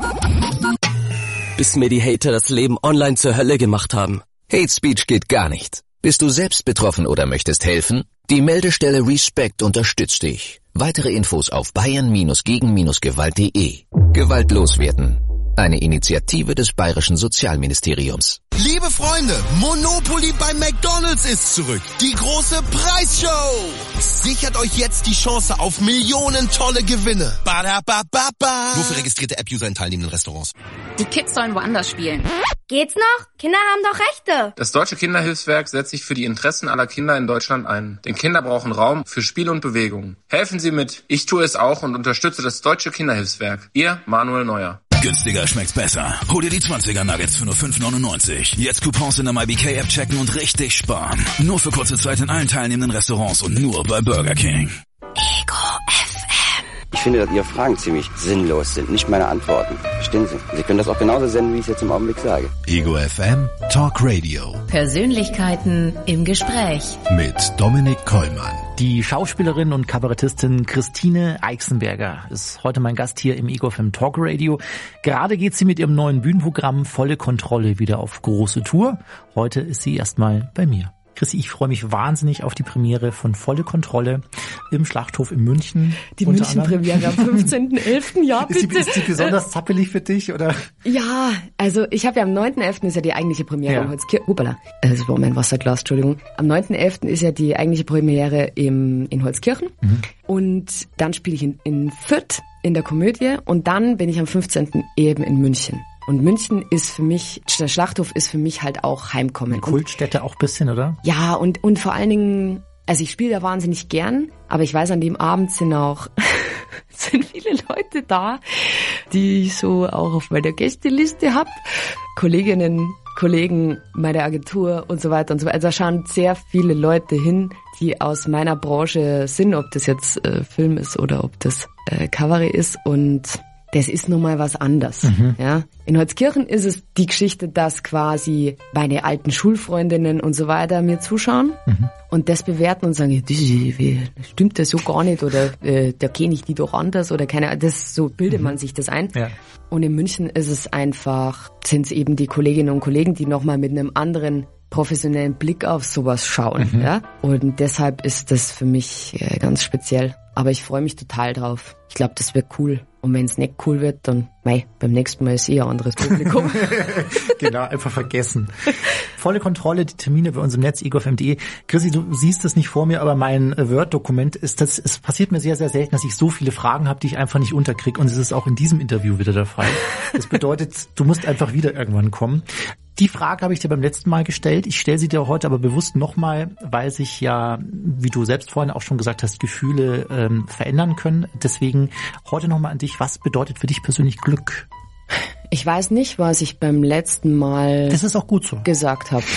[SPEAKER 19] Bis mir die Hater das Leben online zur Hölle gemacht haben.
[SPEAKER 18] Hate Speech geht gar nicht. Bist du selbst betroffen oder möchtest helfen? Die Meldestelle Respect unterstützt dich. Weitere Infos auf bayern gegen gewalt punkt de. Gewalt loswerden. Eine Initiative des Bayerischen Sozialministeriums.
[SPEAKER 20] Liebe Freunde, Monopoly bei McDonald's ist zurück. Die große Preisshow. Sichert euch jetzt die Chance auf Millionen tolle Gewinne. Badabababa. Nur für registrierte App-User in teilnehmenden Restaurants.
[SPEAKER 21] Die Kids sollen woanders spielen.
[SPEAKER 22] Geht's noch? Kinder haben doch Rechte.
[SPEAKER 23] Das Deutsche Kinderhilfswerk setzt sich für die Interessen aller Kinder in Deutschland ein. Denn Kinder brauchen Raum für Spiel und Bewegung. Helfen Sie mit. Ich tue es auch und unterstütze das Deutsche Kinderhilfswerk. Ihr Manuel Neuer.
[SPEAKER 24] Günstiger schmeckt's besser. Hol dir die zwanziger Nuggets für nur fünf neunundneunzig. Jetzt Coupons in der MyBK-App checken und richtig sparen. Nur für kurze Zeit in allen teilnehmenden Restaurants und nur bei Burger King.
[SPEAKER 10] Ego F M. Ich finde, dass Ihre Fragen ziemlich sinnlos sind, nicht meine Antworten. Verstehen Sie? Sie können das auch genauso senden, wie ich es jetzt im Augenblick sage.
[SPEAKER 5] Ego F M Talk Radio.
[SPEAKER 6] Persönlichkeiten im Gespräch.
[SPEAKER 5] Mit Dominik Kollmann.
[SPEAKER 7] Die Schauspielerin und Kabarettistin Christine Eichsenberger ist heute mein Gast hier im Ego F M Talk Radio. Gerade geht sie mit ihrem neuen Bühnenprogramm Volle Kontrolle wieder auf große Tour. Heute ist sie erstmal bei mir. Chrissy, ich freue mich wahnsinnig auf die Premiere von Volle Kontrolle im Schlachthof in München.
[SPEAKER 8] Die München-Premiere am fünfzehnten elften Ja, bitte.
[SPEAKER 7] Ist die, ist die besonders zappelig für dich, oder?
[SPEAKER 8] Ja, also ich habe ja am neunten elften ist ja die eigentliche Premiere
[SPEAKER 7] ja.
[SPEAKER 8] in Holzkirchen. Hupala, das war mein Wasserglas, Entschuldigung. Am neunten elften ist ja die eigentliche Premiere im, in Holzkirchen. Mhm. Und dann spiele ich in, in Fürth in der Komödie und dann bin ich am fünfzehnten eben in München. Und München ist für mich, der Schlachthof ist für mich halt auch Heimkommen.
[SPEAKER 7] Eine Kultstätte auch ein bisschen, oder?
[SPEAKER 8] Ja, und, und vor allen Dingen, also ich spiele da wahnsinnig gern, aber ich weiß, an dem Abend sind auch, sind viele Leute da, die ich so auch auf meiner Gästeliste hab. Kolleginnen, Kollegen meiner Agentur und so weiter und so weiter. Also da schauen sehr viele Leute hin, die aus meiner Branche sind, ob das jetzt äh, Film ist oder ob das äh, Kabarett ist, und das ist nun mal was anderes. Mhm. Ja. In Holzkirchen ist es die Geschichte, dass quasi meine alten Schulfreundinnen und so weiter mir zuschauen mhm. und das bewerten und sagen, das stimmt das so gar nicht oder äh, da kenne ich die doch anders oder keine Ahnung. Das, so bildet mhm. man sich das ein. Ja. Und in München ist es einfach, sind es eben die Kolleginnen und Kollegen, die nochmal mit einem anderen professionellen Blick auf sowas schauen. Mhm. Ja. Und deshalb ist das für mich äh, ganz speziell. Aber ich freue mich total drauf. Ich glaube, das wird cool. Und wenn es nicht cool wird, dann mei, beim nächsten Mal ist eh ein anderes Publikum.
[SPEAKER 7] Genau, einfach vergessen. Volle Kontrolle, die Termine bei uns im Netz, ego f m punkt de. Chrissy, du siehst es nicht vor mir, aber mein Word-Dokument ist das, es passiert mir sehr, sehr selten, dass ich so viele Fragen habe, die ich einfach nicht unterkriege. Und es ist auch in diesem Interview wieder der Fall. Das bedeutet, du musst einfach wieder irgendwann kommen. Die Frage habe ich dir beim letzten Mal gestellt. Ich stelle sie dir heute aber bewusst nochmal, weil sich ja, wie du selbst vorhin auch schon gesagt hast, Gefühle ähm, verändern können. Deswegen heute nochmal an dich. Was bedeutet für dich persönlich Glück?
[SPEAKER 8] Ich weiß nicht, was ich beim letzten Mal
[SPEAKER 7] das ist auch gut so.
[SPEAKER 8] gesagt habe.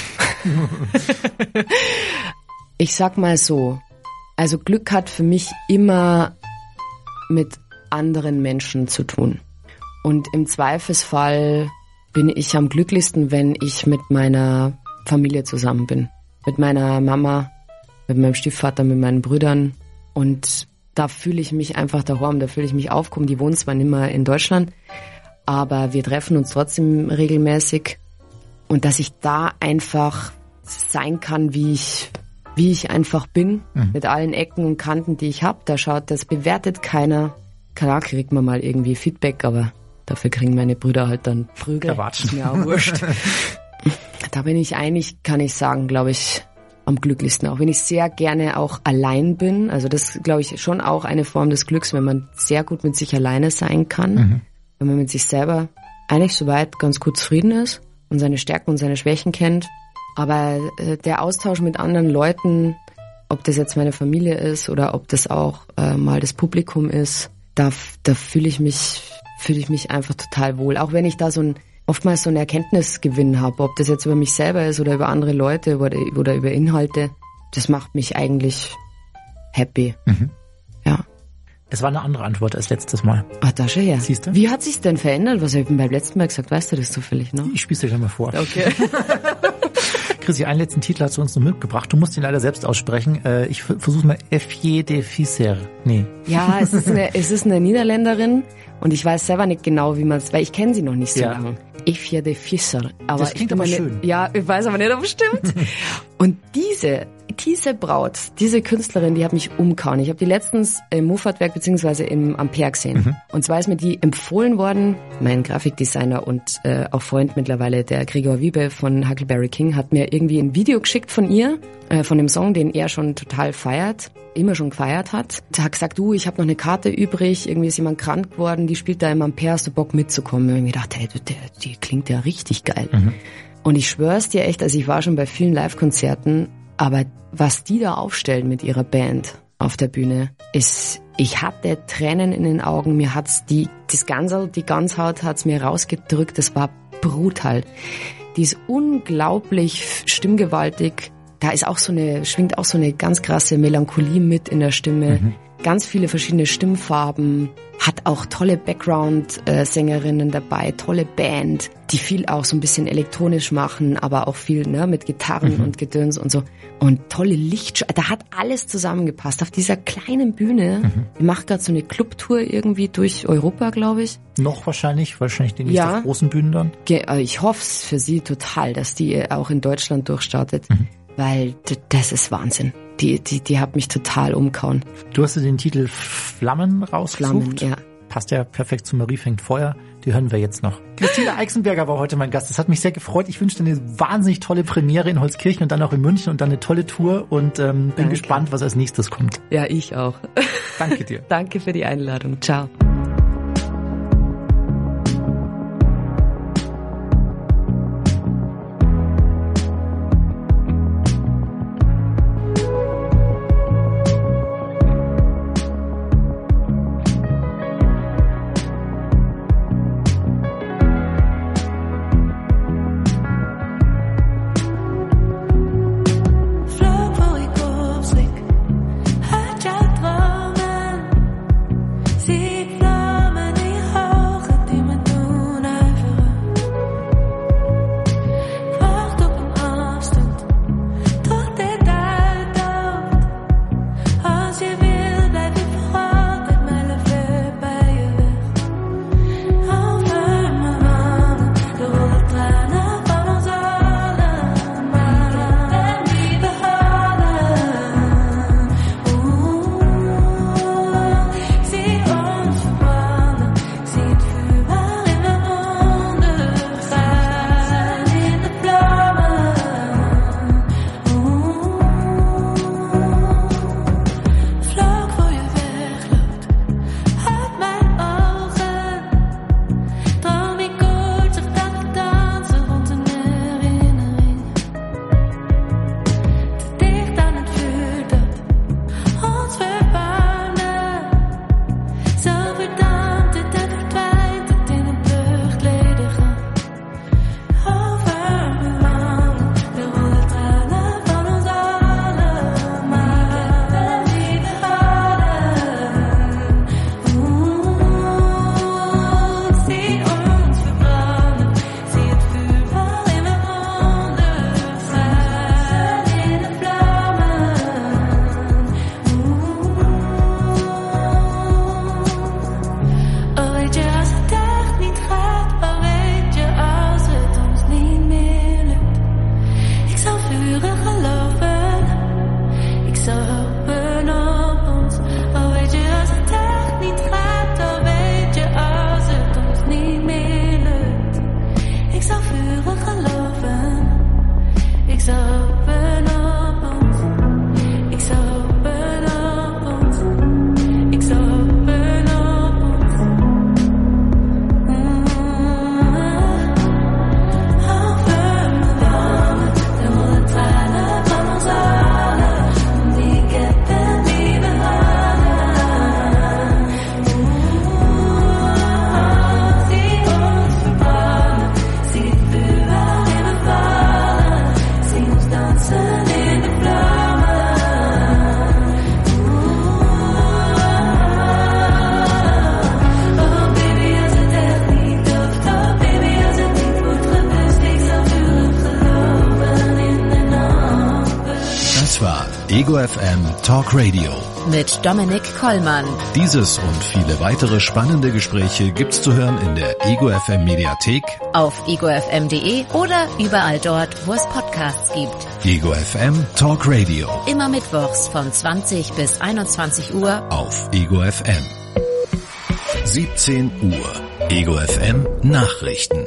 [SPEAKER 8] Ich sag mal so, also Glück hat für mich immer mit anderen Menschen zu tun. Und im Zweifelsfall bin ich am glücklichsten, wenn ich mit meiner Familie zusammen bin. Mit meiner Mama, mit meinem Stiefvater, mit meinen Brüdern. Und da fühle ich mich einfach daheim, da fühle ich mich aufgehoben. Die wohnen zwar nicht mehr in Deutschland, aber wir treffen uns trotzdem regelmäßig. Und dass ich da einfach sein kann, wie ich, wie ich einfach bin, mhm. mit allen Ecken und Kanten, die ich habe. Da schaut, das bewertet keiner. Klar kriegt man mal irgendwie Feedback, aber dafür kriegen meine Brüder halt dann Prügel. Ist mir auch wurscht. Da bin ich eigentlich, kann ich sagen, glaube ich, am glücklichsten. Auch wenn ich sehr gerne auch allein bin. Also das, glaube ich, schon auch eine Form des Glücks, wenn man sehr gut mit sich alleine sein kann. Mhm. Wenn man mit sich selber eigentlich soweit ganz gut zufrieden ist und seine Stärken und seine Schwächen kennt. Aber äh, der Austausch mit anderen Leuten, ob das jetzt meine Familie ist oder ob das auch äh, mal das Publikum ist, da, da fühle ich mich fühle ich mich einfach total wohl. Auch wenn ich da so ein oftmals so einen Erkenntnisgewinn habe, ob das jetzt über mich selber ist oder über andere Leute oder, oder über Inhalte, das macht mich eigentlich happy. Mhm. Ja.
[SPEAKER 7] Es war eine andere Antwort als letztes Mal.
[SPEAKER 8] Ach, da schon her.
[SPEAKER 7] Siehst du?
[SPEAKER 8] Wie hat sich's denn verändert? Was habe ich denn beim letzten Mal gesagt? Weißt du das zufällig noch?
[SPEAKER 7] Ich spiel's dir schon mal vor.
[SPEAKER 8] Okay.
[SPEAKER 7] Chrissy, einen letzten Titel hast du uns noch mitgebracht. Du musst ihn leider selbst aussprechen. Äh, ich versuche mal Eefje de Visser. Nee.
[SPEAKER 8] Ja, es ist eine, es ist eine Niederländerin und ich weiß selber nicht genau, wie man es, weil ich kenne sie noch nicht so
[SPEAKER 7] Ja.
[SPEAKER 8] lange. Eefje de Visser. Aber
[SPEAKER 7] Das klingt
[SPEAKER 8] ich bin
[SPEAKER 7] aber
[SPEAKER 8] mir
[SPEAKER 7] schön.
[SPEAKER 8] Nicht, ja, ich weiß aber nicht, ob es stimmt. Und diese, diese Braut, diese Künstlerin, die hat mich umgehauen. Ich habe die letztens im Muffatwerk beziehungsweise im Ampere gesehen.
[SPEAKER 7] Mhm.
[SPEAKER 8] Und zwar ist mir die empfohlen worden. Mein Grafikdesigner und äh, auch Freund mittlerweile, der Gregor Wiebe von Huckleberry King, hat mir irgendwie ein Video geschickt von ihr, äh, von dem Song, den er schon total feiert, immer schon gefeiert hat. Er hat gesagt, du, ich habe noch eine Karte übrig, irgendwie ist jemand krank geworden, die spielt da im Ampere, hast du Bock mitzukommen? Und ich mir gedacht, hey, die, die klingt ja richtig geil.
[SPEAKER 7] Mhm.
[SPEAKER 8] Und ich schwör's dir echt, also ich war schon bei vielen Live-Konzerten, aber was die da aufstellen mit ihrer Band auf der Bühne, ist, ich hatte Tränen in den Augen, mir hat's die, das Gansel, die Ganshaut hat's mir rausgedrückt, das war brutal. Die ist unglaublich stimmgewaltig, da ist auch so eine, schwingt auch so eine ganz krasse Melancholie mit in der Stimme,
[SPEAKER 7] Mhm.
[SPEAKER 8] ganz viele verschiedene Stimmfarben, hat auch tolle Background-Sängerinnen dabei, tolle Band, die viel auch so ein bisschen elektronisch machen, aber auch viel ne, mit Gitarren
[SPEAKER 7] Mhm.
[SPEAKER 8] und Gedöns und so. Und tolle Lichtsch... Da hat alles zusammengepasst. Auf dieser kleinen Bühne,
[SPEAKER 7] Mhm.
[SPEAKER 8] die macht gerade so eine Clubtour irgendwie durch Europa, glaube ich.
[SPEAKER 7] Noch wahrscheinlich, wahrscheinlich die nächste
[SPEAKER 8] Ja.
[SPEAKER 7] auf großen Bühnen dann.
[SPEAKER 8] Ge- äh, Ich hoffe es für sie total, dass die auch in Deutschland durchstartet,
[SPEAKER 7] Mhm.
[SPEAKER 8] weil d- das ist Wahnsinn. Die, die, die hat mich total umgehauen.
[SPEAKER 7] Du hast dir den Titel Flammen rausgesucht.
[SPEAKER 8] Flammen, ja.
[SPEAKER 7] Passt ja perfekt zu Marie fängt Feuer. Die hören wir jetzt noch. Christina Eichsenberger war heute mein Gast. Das hat mich sehr gefreut. Ich wünsche dir eine wahnsinnig tolle Premiere in Holzkirchen und dann auch in München und dann eine tolle Tour und ähm, bin
[SPEAKER 8] Danke.
[SPEAKER 7] gespannt, was als nächstes kommt.
[SPEAKER 8] Ja, ich auch.
[SPEAKER 7] Danke dir.
[SPEAKER 8] Danke für die Einladung. Ciao.
[SPEAKER 11] Flug voor ik opschrik, uit jouw dromen. Zie ik vlammen in je ogen die me doen huiveren. Wacht op een afstand, tot dit uitdooft. Als je wil, blijf ik voor altijd mijlenver bij je weg. Over mijn wangen, de rollen tranen van ons allen. Maar ik heb niet behouden. Oeh, ik zie ons verbranden. Ik zie het vuur waarin we ondergaan in de vlammen. Oeh, vlak voor je wegloopt uit mijn ogen. Droom ik koortsig dat we dansen rond een herinnering. Te dicht aan het vuur dat ons verwarmde. Zo verdampt het en verdwijnt het in een vluchtledigen. Over mijn wangen, de rollen tranen van ons allen. Maar ik heb het niet behouden. Oeh, ik zie ons verbranden. Zie het vuur waarin we ondergaan in de vlammen. Oh, weet je als het echt niet gaat? Oh, weet je als het ons niet meer lukt? Ik zal vurig geloven. Ik zal hopen op ons. Oh, weet je als het echt niet gaat? Oh, weet je als het ons niet meer lukt? Ik zal vurig geloven. Ik zal hopen op ons. Ik zal hopen op ons. Ik zal hopen op ons. Over mijn wangen, de rollen tranen van ons allen. Ik heb het niet behouden. Oeh, zie ons verbranden. Zie het vuur waarin we vallen. Zie ons dansen in de vlammen. Oh baby, als het echt niet hoeft. Oh baby, als het niet wordt geblust. Ik zal vurig geloven in de
[SPEAKER 5] Das war Ego F M Talk Radio
[SPEAKER 6] mit Dominik Kollmann.
[SPEAKER 5] Dieses und viele weitere spannende Gespräche gibt's zu hören in der Ego F M Mediathek,
[SPEAKER 6] auf ego f m punkt de oder überall dort, wo es Podcasts gibt.
[SPEAKER 5] Ego F M Talk Radio.
[SPEAKER 6] Immer mittwochs von zwanzig bis einundzwanzig Uhr
[SPEAKER 5] auf Ego F M. siebzehn Uhr. Ego F M Nachrichten.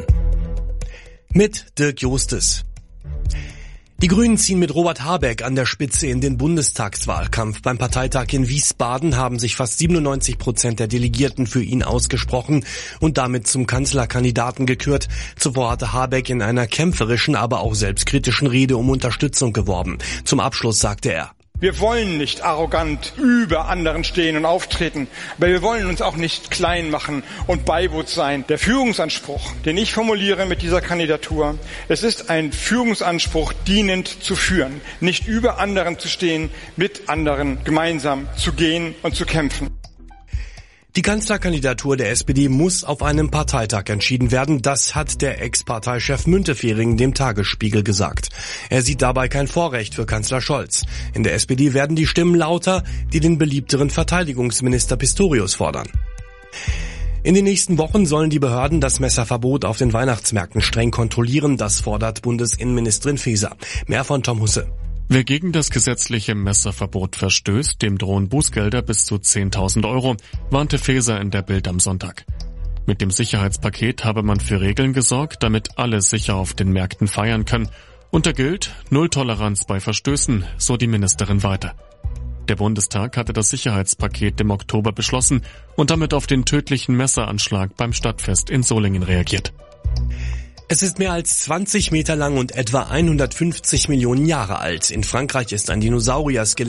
[SPEAKER 1] Mit Dirk Jostes. Die Grünen ziehen mit Robert Habeck an der Spitze in den Bundestagswahlkampf. Beim Parteitag in Wiesbaden haben sich fast siebenundneunzig Prozent der Delegierten für ihn ausgesprochen und damit zum Kanzlerkandidaten gekürt. Zuvor hatte Habeck in einer kämpferischen, aber auch selbstkritischen Rede um Unterstützung geworben. Zum Abschluss sagte er:
[SPEAKER 2] Wir wollen nicht arrogant über anderen stehen und auftreten, aber wir wollen uns auch nicht klein machen und Beiboot sein. Der Führungsanspruch, den ich formuliere mit dieser Kandidatur, es ist ein Führungsanspruch, dienend zu führen, nicht über anderen zu stehen, mit anderen gemeinsam zu gehen und zu kämpfen.
[SPEAKER 1] Die Kanzlerkandidatur der S P D muss auf einem Parteitag entschieden werden. Das hat der Ex-Parteichef Müntefering dem Tagesspiegel gesagt. Er sieht dabei kein Vorrecht für Kanzler Scholz. In der S P D werden die Stimmen lauter, die den beliebteren Verteidigungsminister Pistorius fordern. In den nächsten Wochen sollen die Behörden das Messerverbot auf den Weihnachtsmärkten streng kontrollieren. Das fordert Bundesinnenministerin Faeser. Mehr von Tom Husse.
[SPEAKER 3] Wer gegen das gesetzliche Messerverbot verstößt, dem drohen Bußgelder bis zu zehntausend Euro, warnte Faeser in der Bild am Sonntag. Mit dem Sicherheitspaket habe man für Regeln gesorgt, damit alle sicher auf den Märkten feiern können. Und da gilt Nulltoleranz bei Verstößen, so die Ministerin weiter. Der Bundestag hatte das Sicherheitspaket im Oktober beschlossen und damit auf den tödlichen Messeranschlag beim Stadtfest in Solingen reagiert.
[SPEAKER 1] Es ist mehr als zwanzig Meter lang und etwa hundertfünfzig Millionen Jahre alt. In Frankreich ist ein Dinosaurier-Skelett